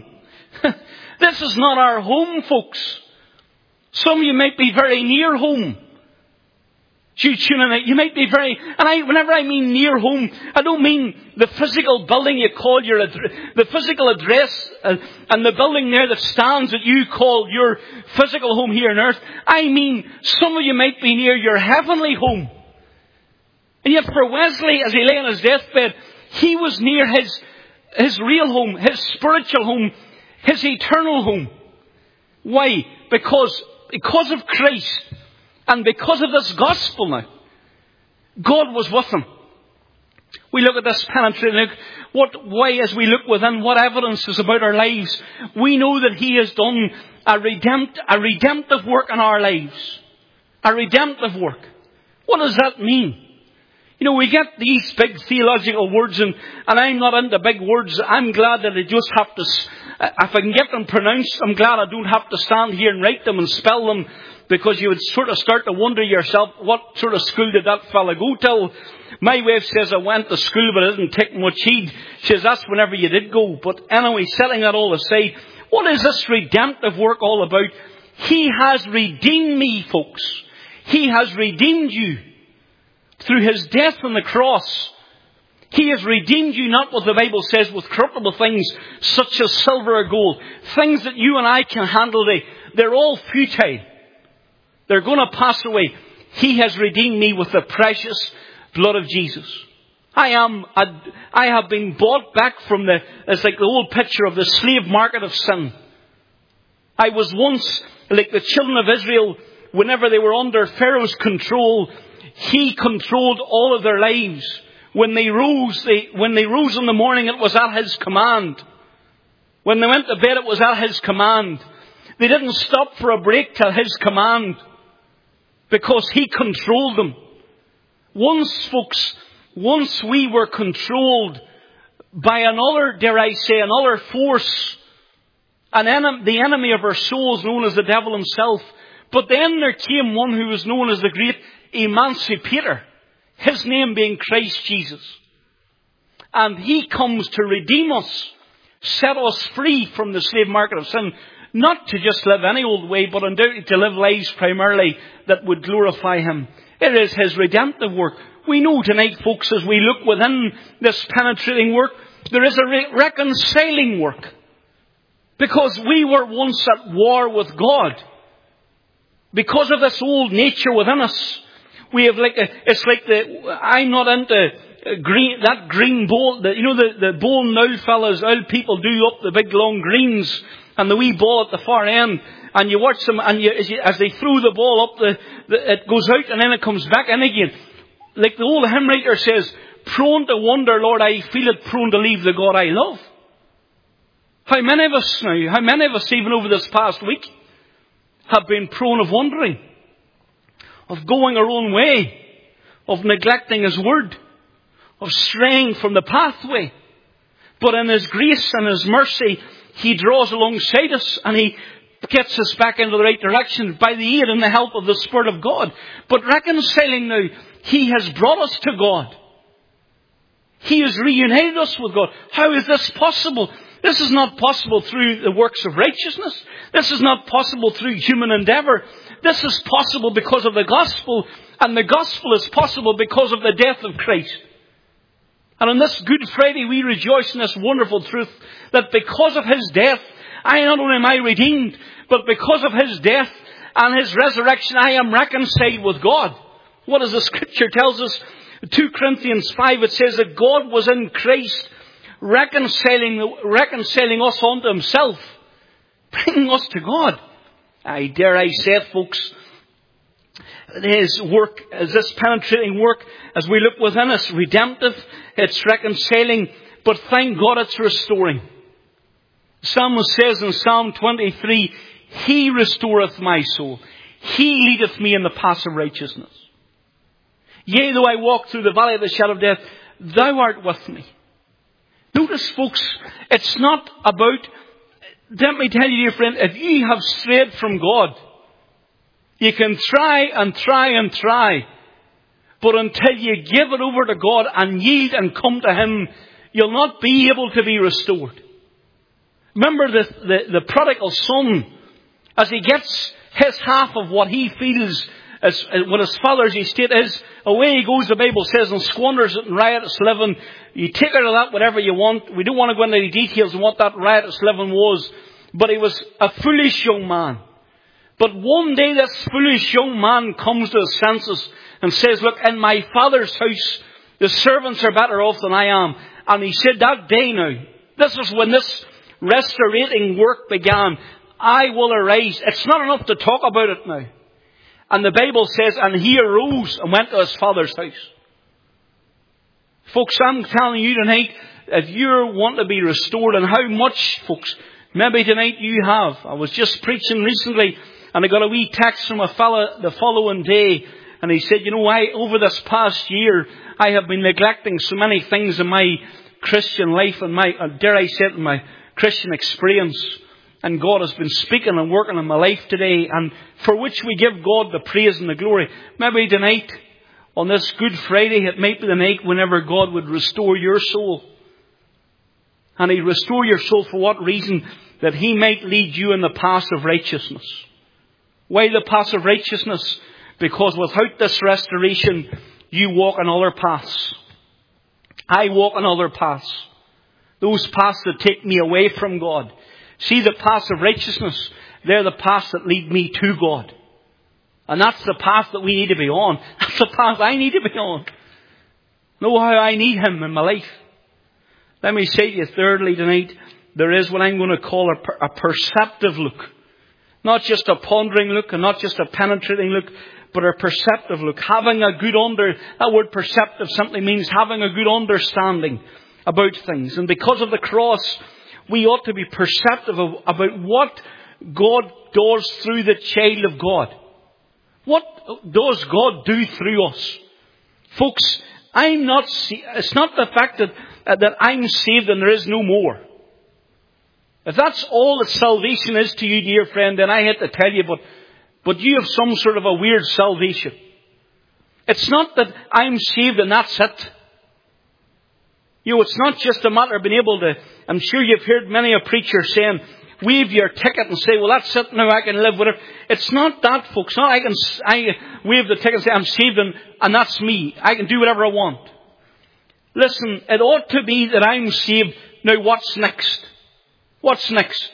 [SPEAKER 4] This is not our home, folks. Some of you might be very near home. You tuning out, you might be very, and I, whenever I mean near home, I don't mean the physical building you call your, the physical address uh, and the building there that stands that you call your physical home here on earth. I mean, some of you might be near your heavenly home. And yet for Wesley, as he lay on his deathbed, he was near his, his real home, his spiritual home, his eternal home. Why? Because, because of Christ. And because of this gospel now, God was with him. We look at this penetrating look. What, why, as we look within, what evidence is about our lives? We know that He has done a, redempt, a redemptive work in our lives. A redemptive work. What does that mean? You know, we get these big theological words, and, and I'm not into big words. I'm glad that I just have to, if I can get them pronounced, I'm glad I don't have to stand here and write them and spell them. Because you would sort of start to wonder yourself, what sort of school did that fella go to? My wife says, I went to school, but I didn't take much heed. She says, that's whenever you did go. But anyway, setting that all aside, what is this redemptive work all about? He has redeemed me, folks. He has redeemed you. Through His death on the cross, He has redeemed you, not what the Bible says, with corruptible things, such as silver or gold. Things that you and I can handle today. They're all futile. They're going to pass away. He has redeemed me with the precious blood of Jesus. I am, a, I have been bought back from the, it's like the old picture of the slave market of sin. I was once, like the children of Israel whenever they were under Pharaoh's control, he controlled all of their lives. When they rose, they, when they rose in the morning, it was at his command. When they went to bed, it was at his command. They didn't stop for a break till his command, because he controlled them. Once, folks, once we were controlled by another, dare I say, another force, an enemy, the enemy of our souls known as the devil himself. But then there came one who was known as the great emancipator, his name being Christ Jesus. And he comes to redeem us, set us free from the slave market of sin, not to just live any old way, but undoubtedly to live lives primarily that would glorify him. It is his redemptive work. We know tonight, folks, as we look within this penetrating work, there is a re- reconciling work. Because we were once at war with God. Because of this old nature within us, we have like a, it's like the, I'm not into green, that green bowl, the, you know, the, the bowl now fellas, old people do up the big long greens and the wee ball at the far end, and you watch them, and you, as, you, as they throw the ball up, the, the, it goes out and then it comes back in again. Like the old hymn writer says, prone to wonder, Lord, I feel it, prone to leave the God I love. How many of us now, how many of us even over this past week have been prone of wandering, of going our own way, of neglecting his word, of straying from the pathway. But in his grace and his mercy, he draws alongside us and he gets us back into the right direction by the aid and the help of the Spirit of God. But reconciling now, he has brought us to God. He has reunited us with God. How is this possible? This is not possible through the works of righteousness. This is not possible through human endeavour. This is possible because of the gospel. And the gospel is possible because of the death of Christ. And on this Good Friday, we rejoice in this wonderful truth that because of his death, I not only am I redeemed, but because of his death and his resurrection, I am reconciled with God. What does the Scripture tells us? Second Corinthians five, it says that God was in Christ, reconciling, reconciling us unto himself, bringing us to God. I dare I say it, folks, his work, as this penetrating work, as we look within us, redemptive, it's reconciling, but thank God it's restoring. The psalmist says in Psalm twenty-three, he restoreth my soul. He leadeth me in the paths of righteousness. Yea, though I walk through the valley of the shadow of death, thou art with me. Notice, folks, it's not about, let me tell you, dear friend, if you have strayed from God, you can try and try and try, but until you give it over to God and yield and come to him, you'll not be able to be restored. Remember the, the, the prodigal son, as he gets his half of what he feels as what his father's estate is, away he goes, the Bible says, and squanders it in riotous living. You take out of that whatever you want. We don't want to go into the details of what that riotous living was, but he was a foolish young man. But one day this foolish young man comes to his senses and says, look, in my father's house, the servants are better off than I am. And he said that day now, this is when this restorating work began. I will arise. It's not enough to talk about it now. And the Bible says, and he arose and went to his father's house. Folks, I'm telling you tonight, if you want to be restored, and how much, folks, maybe tonight you have. I was just preaching recently, and I got a wee text from a fella the following day, and he said, you know, I, over this past year, I have been neglecting so many things in my Christian life, and my, dare I say it, in my Christian experience. And God has been speaking and working in my life today, and for which we give God the praise and the glory. Maybe tonight, on this Good Friday, it might be the night whenever God would restore your soul. And he'd restore your soul for what reason? That he might lead you in the paths of righteousness. Why the paths of righteousness? Because without this restoration, you walk on other paths. I walk on other paths. Those paths that take me away from God. See, the paths of righteousness, they're the paths that lead me to God. And that's the path that we need to be on. That's the path I need to be on. Know how I need him in my life. Let me say to you thirdly tonight, there is what I'm going to call a, per- a perceptive look. Not just a pondering look and not just a penetrating look, but a perceptive look. Having a good under, that word perceptive simply means having a good understanding about things. And because of the cross, we ought to be perceptive of, about what God does through the child of God. What does God do through us? Folks, I'm not, it's not the fact that, uh, that I'm saved and there is no more. If that's all that salvation is to you, dear friend, then I hate to tell you, but, but you have some sort of a weird salvation. It's not that I'm saved and that's it. You know, it's not just a matter of being able to, I'm sure you've heard many a preacher saying, wave your ticket and say, well, that's it now, I can live with it. It's not that, folks. Not I can I wave the ticket and say, I'm saved and, and that's me. I can do whatever I want. Listen, it ought to be that I'm saved. Now, what's next? What's next?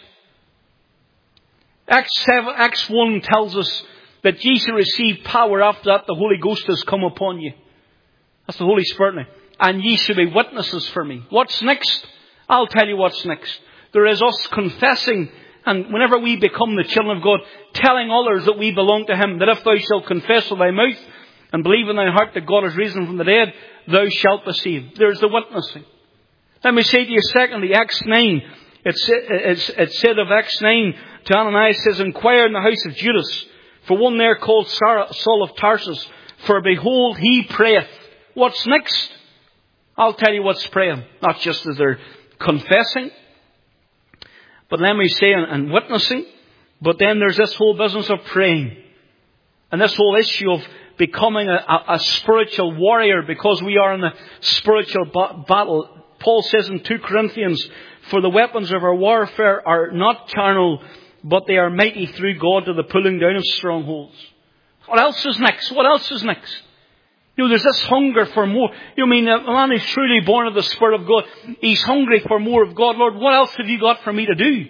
[SPEAKER 4] Acts seven, Acts one tells us that Jesus received power after that the Holy Ghost has come upon you. That's the Holy Spirit now. And ye shall be witnesses for me. What's next? I'll tell you what's next. There is us confessing, and whenever we become the children of God, telling others that we belong to Him, that if thou shalt confess with thy mouth and believe in thy heart that God is risen from the dead, thou shalt be saved. There's the witnessing. Let me say to you secondly, Acts nine. It's, it's, it's said of Acts nine to Ananias, says, inquire in the house of Judas for one there called Saul of Tarsus, for behold, he prayeth. What's next? I'll tell you what's praying. Not just as they're confessing, but let me say, and, and witnessing. But then there's this whole business of praying. And this whole issue of becoming a, a, a spiritual warrior, because we are in a spiritual ba- battle. Paul says in two Corinthians, for the weapons of our warfare are not carnal, but they are mighty through God to the pulling down of strongholds. What else is next? What else is next? You know, there's this hunger for more. You mean, a man who's truly born of the Spirit of God, he's hungry for more of God. Lord, what else have you got for me to do?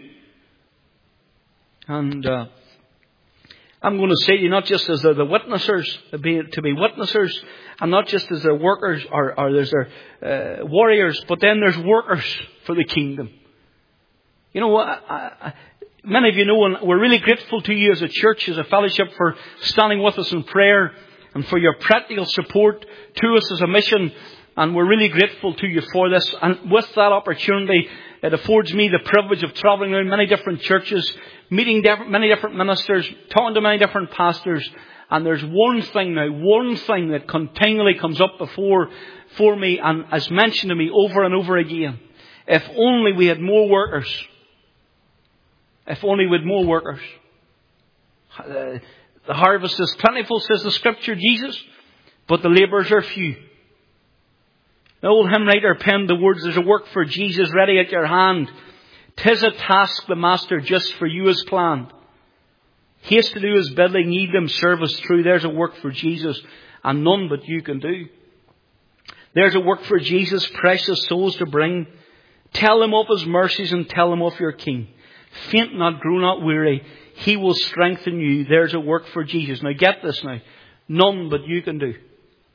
[SPEAKER 4] And uh, I'm going to say to you, not just as the, the witnessers, to be, to be witnessers, and not just as their workers, or, or there's their uh, warriors, but then there's workers for the kingdom. You know, I, I, many of you know, and we're really grateful to you as a church, as a fellowship, for standing with us in prayer, and for your practical support to us as a mission. And we're really grateful to you for this. And with that opportunity, it affords me the privilege of travelling around many different churches, meeting different, many different ministers, talking to many different pastors. And there's one thing now, one thing that continually comes up before for me and has mentioned to me over and over again. If only we had more workers. If only we had more workers. Uh, The harvest is plentiful, says the Scripture, Jesus, but the labourers are few. The old hymn writer penned the words, there's a work for Jesus ready at your hand. 'Tis a task the Master just for you has planned. Haste to do his bidding, need them service through. There's a work for Jesus, and none but you can do. There's a work for Jesus, precious souls to bring. Tell them of his mercies and tell them of your King. Faint not, grow not weary. He will strengthen you. There's a work for Jesus. Now get this now. None but you can do.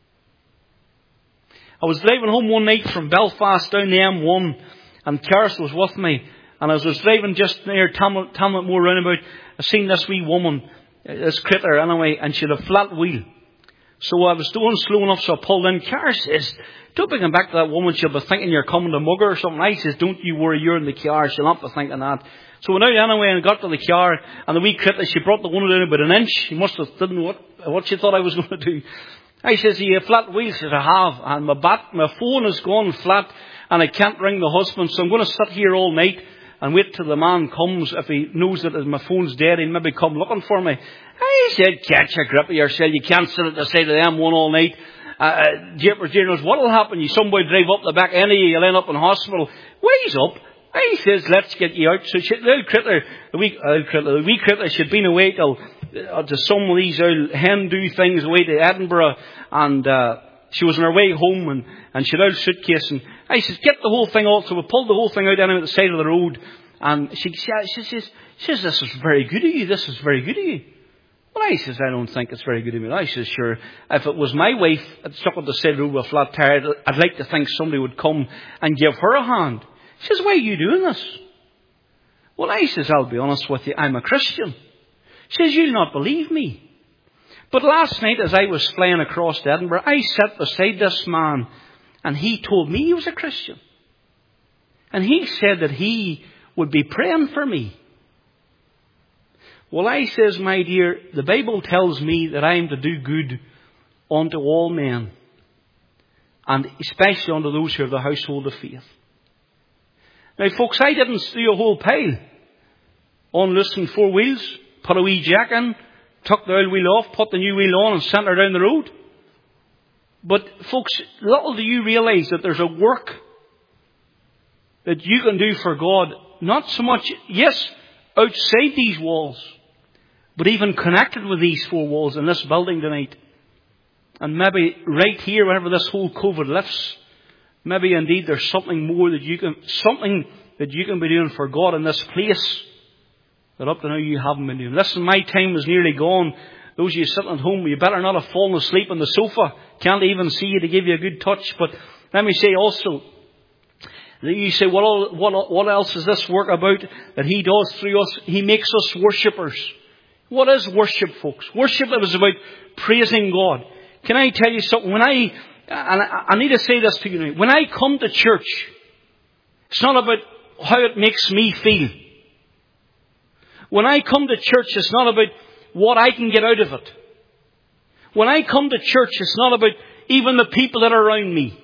[SPEAKER 4] I was driving home one night from Belfast down the M one, and Karis was with me. And as I was driving just near Tamlet, Tamletmore roundabout, I seen this wee woman, this critter anyway, and she had a flat wheel. So I was doing slow enough, so I pulled in. Karis says, don't be going back to that woman. She'll be thinking you're coming to mug her or something. I says, don't you worry, you're in the car. She'll not be thinking that. So we went out anyway and got to the car, and the wee critter, she brought the one down about an inch. She must have didn't know what, what she thought I was going to do. I says, you have flat wheels? She says, I have. And my bat, my phone has gone flat, and I can't ring the husband, so I'm going to sit here all night and wait till the man comes. If he knows that my phone's dead, he'll maybe come looking for me. I said, catch a grip of yourself. You can't sit at the side of the M one all night. Uh, Japers dear knows what'll happen. You somebody drive up the back end of you, you'll end up in hospital. Wise up. He says, let's get you out. So she, the little critter, the wee, uh, critter, the wee critter, she'd been away till, uh, to some of these old hen do things away to Edinburgh, and, uh, she was on her way home, and, and she had a suitcase, and I says, get the whole thing out. So we pulled the whole thing out anyway at the side of the road, and she, she, she says, she says, this is very good of you, this is very good of you. Well, I says, I don't think it's very good of me. I says, sure, if it was my wife stuck on the side of the road with a flat tire, I'd like to think somebody would come and give her a hand. She says, why are you doing this? Well, I says, I'll be honest with you, I'm a Christian. She says, you'll not believe me. But last night as I was flying across to Edinburgh, I sat beside this man and he told me he was a Christian. And he said that he would be praying for me. Well, I says, my dear, the Bible tells me that I am to do good unto all men. And especially unto those who are the household of faith. Now, folks, I didn't do a whole pile. Unloosened four wheels, put a wee jack in, took the old wheel off, put the new wheel on and sent her down the road. But, folks, little do you realise that there's a work that you can do for God. Not so much, yes, outside these walls, but even connected with these four walls in this building tonight. And maybe right here, whenever this whole COVID lifts, maybe indeed there's something more that you can, something that you can be doing for God in this place that up to now you haven't been doing. Listen, my time is nearly gone. Those of you sitting at home, you better not have fallen asleep on the sofa. Can't even see you to give you a good touch. But let me say also, that you say, what, what, what else is this work about that He does through us? He makes us worshippers. What is worship, folks? Worship is about praising God. Can I tell you something? When I, and I need to say this to you now. When I come to church, it's not about how it makes me feel. When I come to church, it's not about what I can get out of it. When I come to church, it's not about even the people that are around me.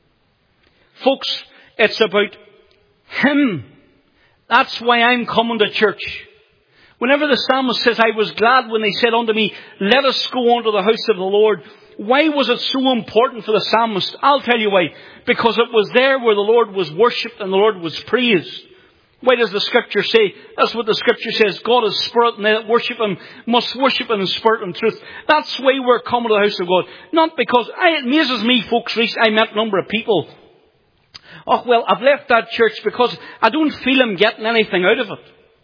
[SPEAKER 4] Folks, it's about Him. That's why I'm coming to church. Whenever the psalmist says, I was glad when they said unto me, let us go unto the house of the Lord. Why was it so important for the psalmist? I'll tell you why. Because it was there where the Lord was worshipped and the Lord was praised. Why does the Scripture say? That's what the Scripture says. God is spirit, and they that worship Him must worship Him in spirit and truth. That's why we're coming to the house of God. Not because, it amazes me, folks, I met a number of people. Oh, well, I've left that church because I don't feel I'm getting anything out of it.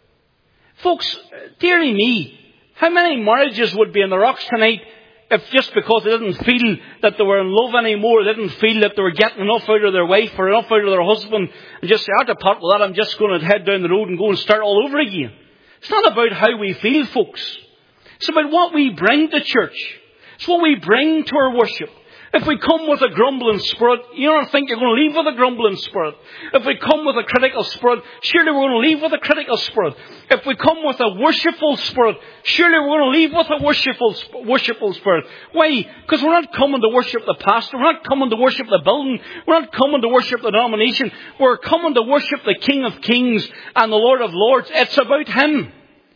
[SPEAKER 4] Folks, dearie me, how many marriages would be in the rocks tonight if just because they didn't feel that they were in love anymore, they didn't feel that they were getting enough out of their wife or enough out of their husband, and just say, out of pot with that, I'm just going to head down the road and go and start all over again. It's not about how we feel, folks. It's about what we bring to church. It's what we bring to our worship. If we come with a grumbling spirit, you don't think you're going to leave with a grumbling spirit. If we come with a critical spirit, surely we're going to leave with a critical spirit. If we come with a worshipful spirit, surely we're going to leave with a worshipful, worshipful spirit. Why? Because we're not coming to worship the pastor. We're not coming to worship the building. We're not coming to worship the denomination. We're coming to worship the King of Kings and the Lord of Lords. It's about Him.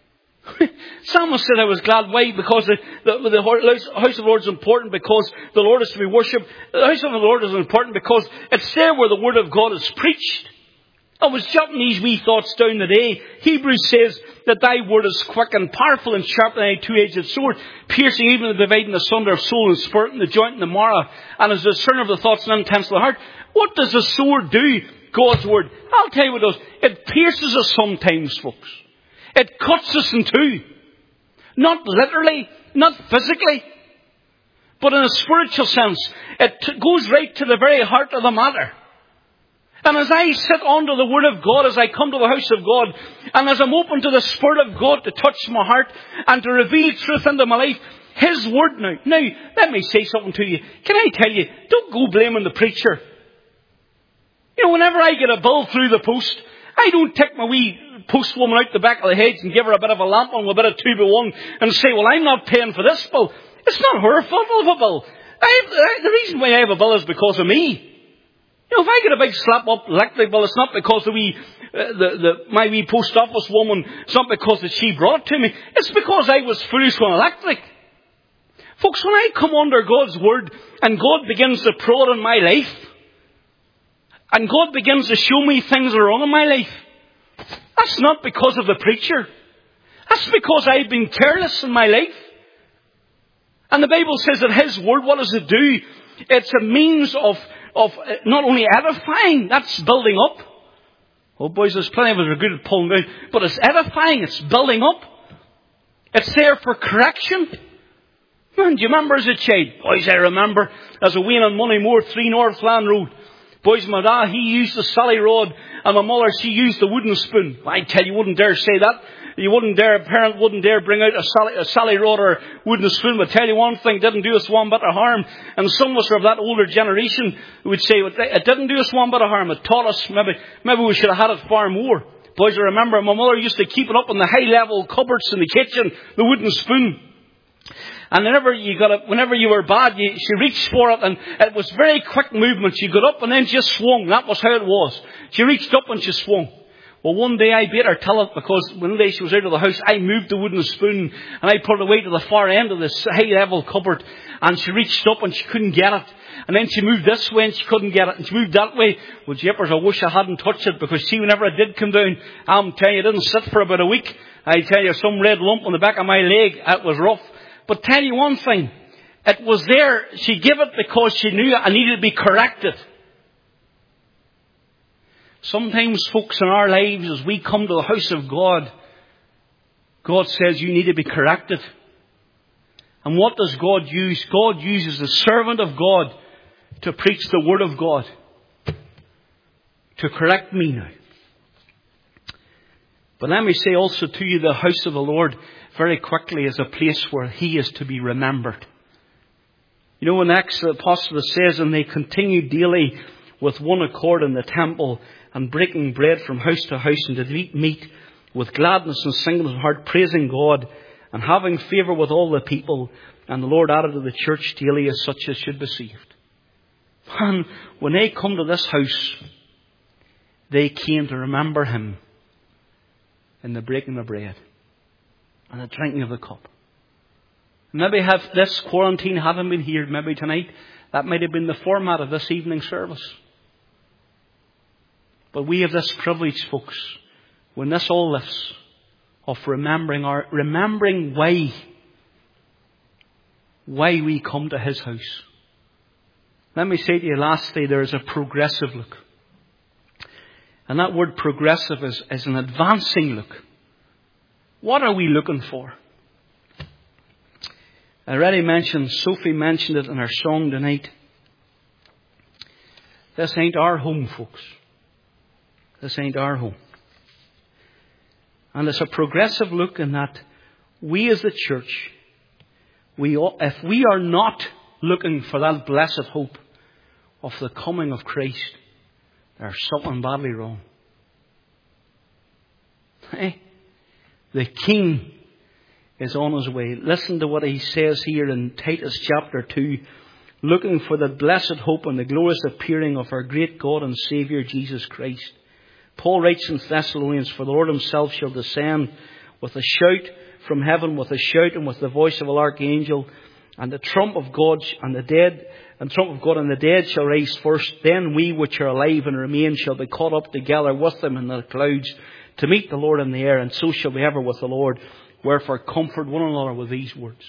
[SPEAKER 4] Psalmist said I was glad. Why? Because the, the, the house of the Lord is important because the Lord is to be worshipped. The house of the Lord is important because it's there where the Word of God is preached. I was jotting these wee thoughts down today. Hebrews says that Thy Word is quick and powerful and sharper than a two-edged sword, piercing even the dividing asunder of soul and spirit and the joint and the marrow, and is a discerner of the thoughts and intents of the heart. What does the sword do? God's Word. I'll tell you what it does. It pierces us sometimes, folks. It cuts us in two. Not literally, not physically, but in a spiritual sense. It t- goes right to the very heart of the matter. And as I sit under the Word of God, as I come to the house of God, and as I'm open to the Spirit of God to touch my heart and to reveal truth into my life, His Word now. Now, let me say something to you. Can I tell you, don't go blaming the preacher. You know, whenever I get a bill through the post, I don't take my wee postwoman out the back of the heads and give her a bit of a lamp on with a bit of two by one and say, well, I'm not paying for this bill. It's not her fault of a bill. I have, I, the reason why I have a bill is because of me. You know, if I get a big slap up electric bill, it's not because of we, uh, the, the, my wee post office woman, it's not because that she brought to me. It's because I was foolish on electric. Folks, when I come under God's Word and God begins to prod in my life, and God begins to show me things that are wrong in my life, that's not because of the preacher. That's because I've been careless in my life. And the Bible says that His Word, what does it do? It's a means of, of not only edifying, that's building up. Oh boys, there's plenty of us who are good at pulling down. But it's edifying, it's building up. It's there for correction. Man, do you remember as a child? Boys, I remember as a wean on Moneymoor, three Northland Road. Boys, my dad, he used the sally rod, and my mother, she used the wooden spoon. I tell you, wouldn't dare say that. You wouldn't dare, a parent wouldn't dare bring out a Sally, a Sally rod or wooden spoon. But tell you one thing, it didn't do us one bit of harm. And some of us are of that older generation who would say, it didn't do us one bit of harm. It taught us, maybe, maybe we should have had it far more. Boys, I remember my mother used to keep it up in the high level cupboards in the kitchen, the wooden spoon. And whenever you got it, whenever you were bad, you, she reached for it, and it was very quick movement. She got up and then just swung. That was how it was. She reached up and she swung. Well, one day I beat her till it, because one day she was out of the house. I moved the wooden spoon and I put it away to the far end of this high level cupboard, and she reached up and she couldn't get it. And then she moved this way and she couldn't get it. And she moved that way. Well, jippers, I wish I hadn't touched it, because see, whenever I did come down, I'm telling you, it didn't sit for about a week. I tell you, some red lump on the back of my leg. It was rough. But tell you one thing, it was there. She gave it because she knew I needed to be corrected. Sometimes, folks, in our lives, as we come to the house of God, God says you need to be corrected. And what does God use? God uses the servant of God to preach the word of God, to correct me now. But let me say also to you, the house of the Lord, very quickly, is a place where He is to be remembered. You know, in Acts, the apostle says, and they continued daily with one accord in the temple, and breaking bread from house to house, and did eat meat with gladness and singleness of heart, praising God, and having favour with all the people. And the Lord added to the church daily as such as should be saved. And when they come to this house, they came to remember Him in the breaking of bread and the drinking of the cup. Maybe have this quarantine hadn't been here, maybe tonight, that might have been the format of this evening service. But we have this privilege, folks, when this all lifts, of remembering our remembering why why we come to His house. Let me say to you lastly, there is a progressive look. And that word progressive is, is an advancing look. What are we looking for? I already mentioned, Sophie mentioned it in her song tonight. This ain't our home, folks. This ain't our home. And it's a progressive look in that we as the church, we all, if we are not looking for that blessed hope of the coming of Christ, there's something badly wrong. Hey, the King is on His way. Listen to what he says here in Titus chapter two. Looking for the blessed hope and the glorious appearing of our great God and Saviour Jesus Christ. Paul writes in Thessalonians, for the Lord Himself shall descend with a shout from heaven, with a shout and with the voice of an archangel, and the trump of God and the dead, and the trump of God and the dead shall rise first. Then we which are alive and remain shall be caught up together with them in the clouds to meet the Lord in the air, and so shall we ever with the Lord. Wherefore comfort one another with these words.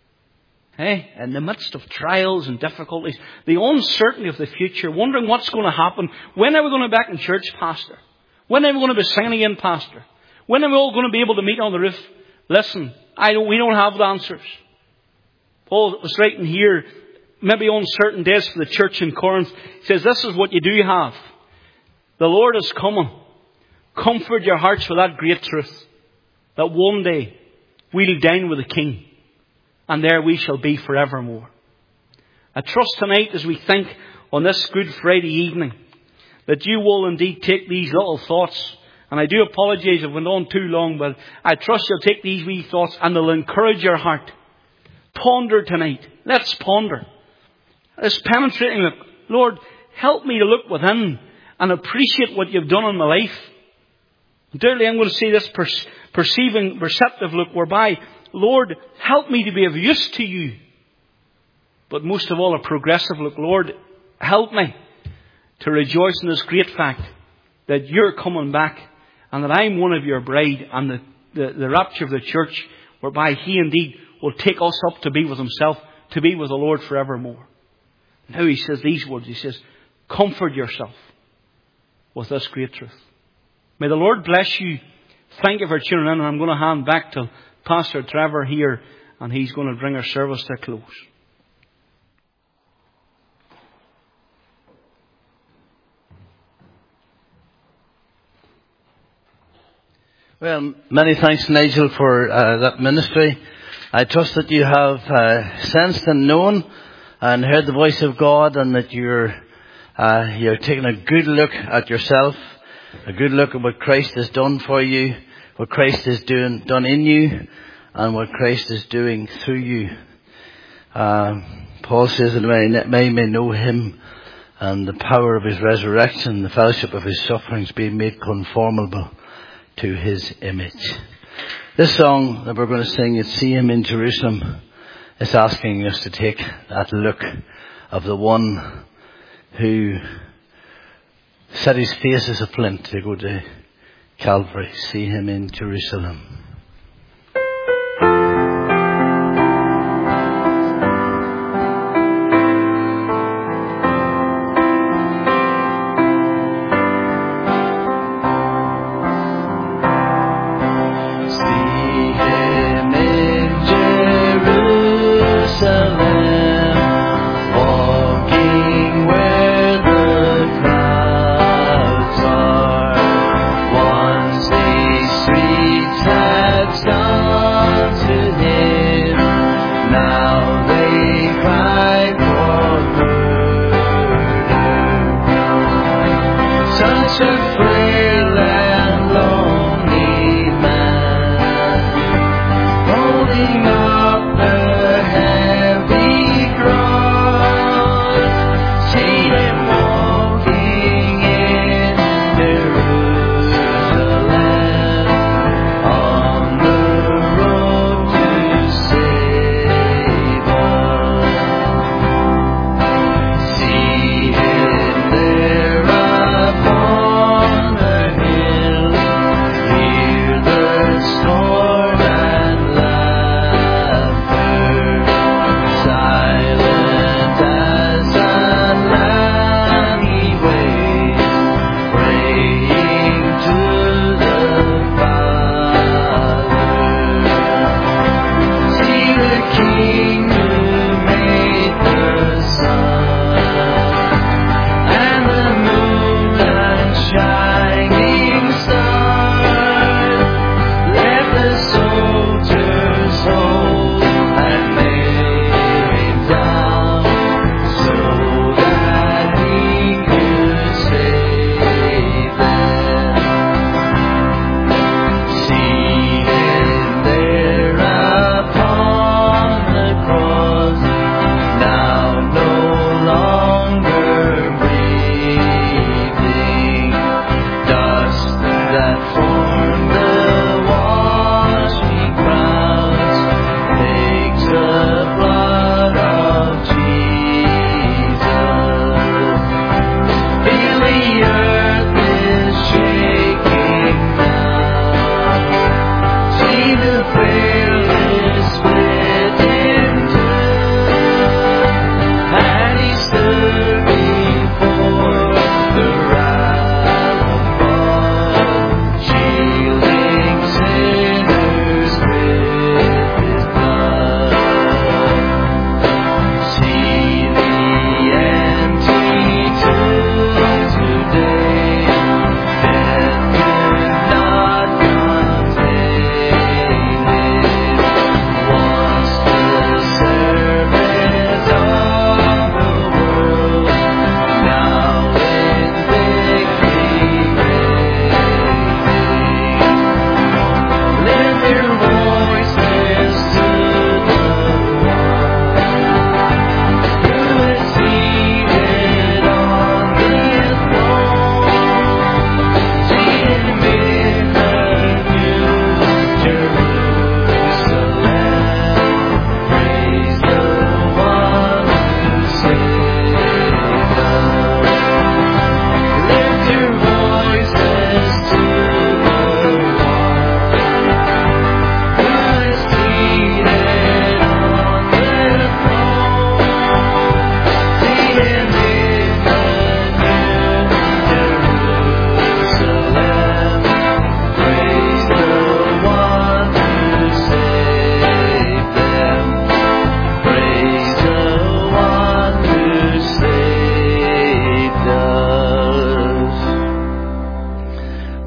[SPEAKER 4] Hey, in the midst of trials and difficulties, the uncertainty of the future, wondering what's going to happen. When are we going to be back in church, Pastor? When are we going to be singing again, Pastor? When are we all going to be able to meet on the roof? Listen, I don't, we don't have the answers. Paul was writing here, maybe on certain days for the church in Corinth. He says, this is what you do have. The Lord is coming. Comfort your hearts with that great truth. That one day we'll dine with the King. And there we shall be forevermore. I trust tonight as we think on this Good Friday evening that you will indeed take these little thoughts. And I do apologise if I went on too long, but I trust you'll take these wee thoughts and they'll encourage your heart. Ponder tonight. Let's ponder. This penetrating look. Lord, help me to look within and appreciate what You've done in my life. Thirdly, I'm going to say this per- perceiving, perceptive look whereby, Lord, help me to be of use to You. But most of all, a progressive look. Lord, help me to rejoice in this great fact that You're coming back and that I'm one of Your bride, and the, the, the rapture of the church whereby He indeed will take us up to be with Himself, to be with the Lord forevermore. Now He says these words. He says, comfort yourself with this great truth. May the Lord bless you. Thank you for tuning in. And I'm going to hand back to Pastor Trevor here, and he's going to bring our service to a close.
[SPEAKER 1] Well, many thanks, Nigel, for uh, that ministry. I trust that you have uh, sensed and known and heard the voice of God, and that you're uh, you're taking a good look at yourself, a good look at what Christ has done for you, what Christ is doing done in you, and what Christ is doing through you. Uh, Paul says that may may know Him and the power of His resurrection, the fellowship of His sufferings, being made conformable to His image. This song that we're going to sing, it's See Him in Jerusalem, is asking us to take that look of the one who set his face as a flint to go to Calvary. See Him in Jerusalem.
[SPEAKER 5] Time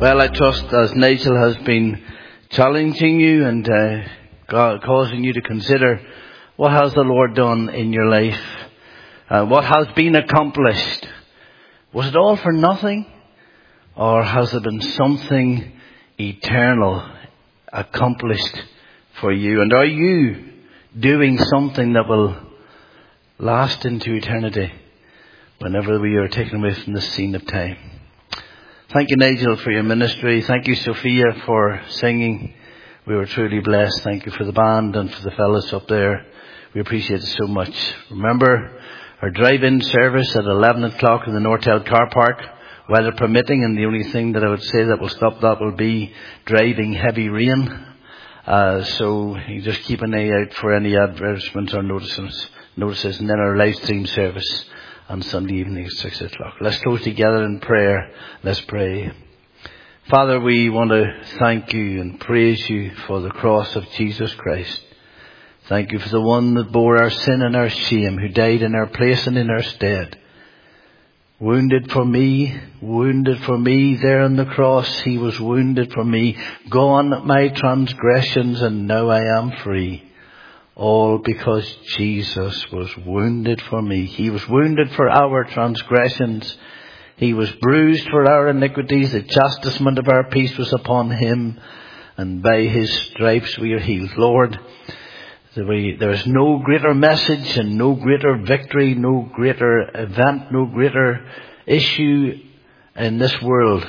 [SPEAKER 1] Well, I trust as Nigel has been challenging you and uh, God, causing you to consider what has the Lord done in your life, uh, what has been accomplished. Was it all for nothing, or has there been something eternal accomplished for you? And are you doing something that will last into eternity whenever we are taken away from the scene of time? Thank you, Nigel, for your ministry. Thank you, Sophia, for singing. We were truly blessed. Thank you for the band and for the fellows up there. We appreciate it so much. Remember our drive-in service at eleven o'clock in the Nortel car park, weather permitting, and the only thing that I would say that will stop that will be driving heavy rain. Uh, so you just keep an eye out for any advertisements or notices, notices, and then our live stream service on Sunday evening at six o'clock. Let's close together in prayer. Let's pray. Father, we want to thank you and praise you for the cross of Jesus Christ. Thank you for the one that bore our sin and our shame, who died in our place and in our stead. Wounded for me, wounded for me there on the cross, he was wounded for me. Gone my transgressions, and now I am free. All because Jesus was wounded for me. He was wounded for our transgressions. He was bruised for our iniquities. The chastisement of our peace was upon him, and by his stripes we are healed. Lord, there is no greater message and no greater victory, no greater event, no greater issue in this world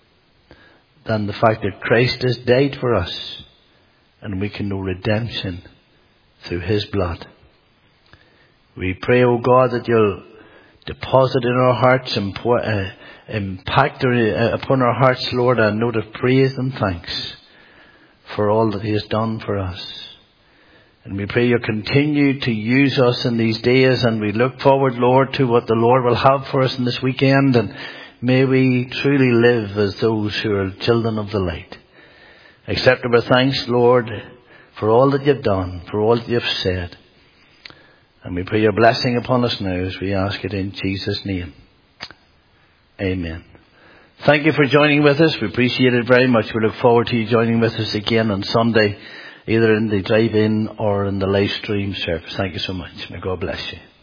[SPEAKER 1] than the fact that Christ has died for us, and we can know redemption through his blood. We pray, O God, that you'll deposit in our hearts, uh, impact upon our hearts, Lord, a note of praise and thanks for all that he has done for us. And we pray you'll continue to use us in these days, and we look forward, Lord, to what the Lord will have for us in this weekend, and may we truly live as those who are children of the light. Accept our thanks, Lord, for all that you've done, for all that you've said. And we pray your blessing upon us now as we ask it in Jesus' name. Amen. Thank you for joining with us. We appreciate it very much. We look forward to you joining with us again on Sunday, either in the drive-in or in the live stream service. Thank you so much. May God bless you.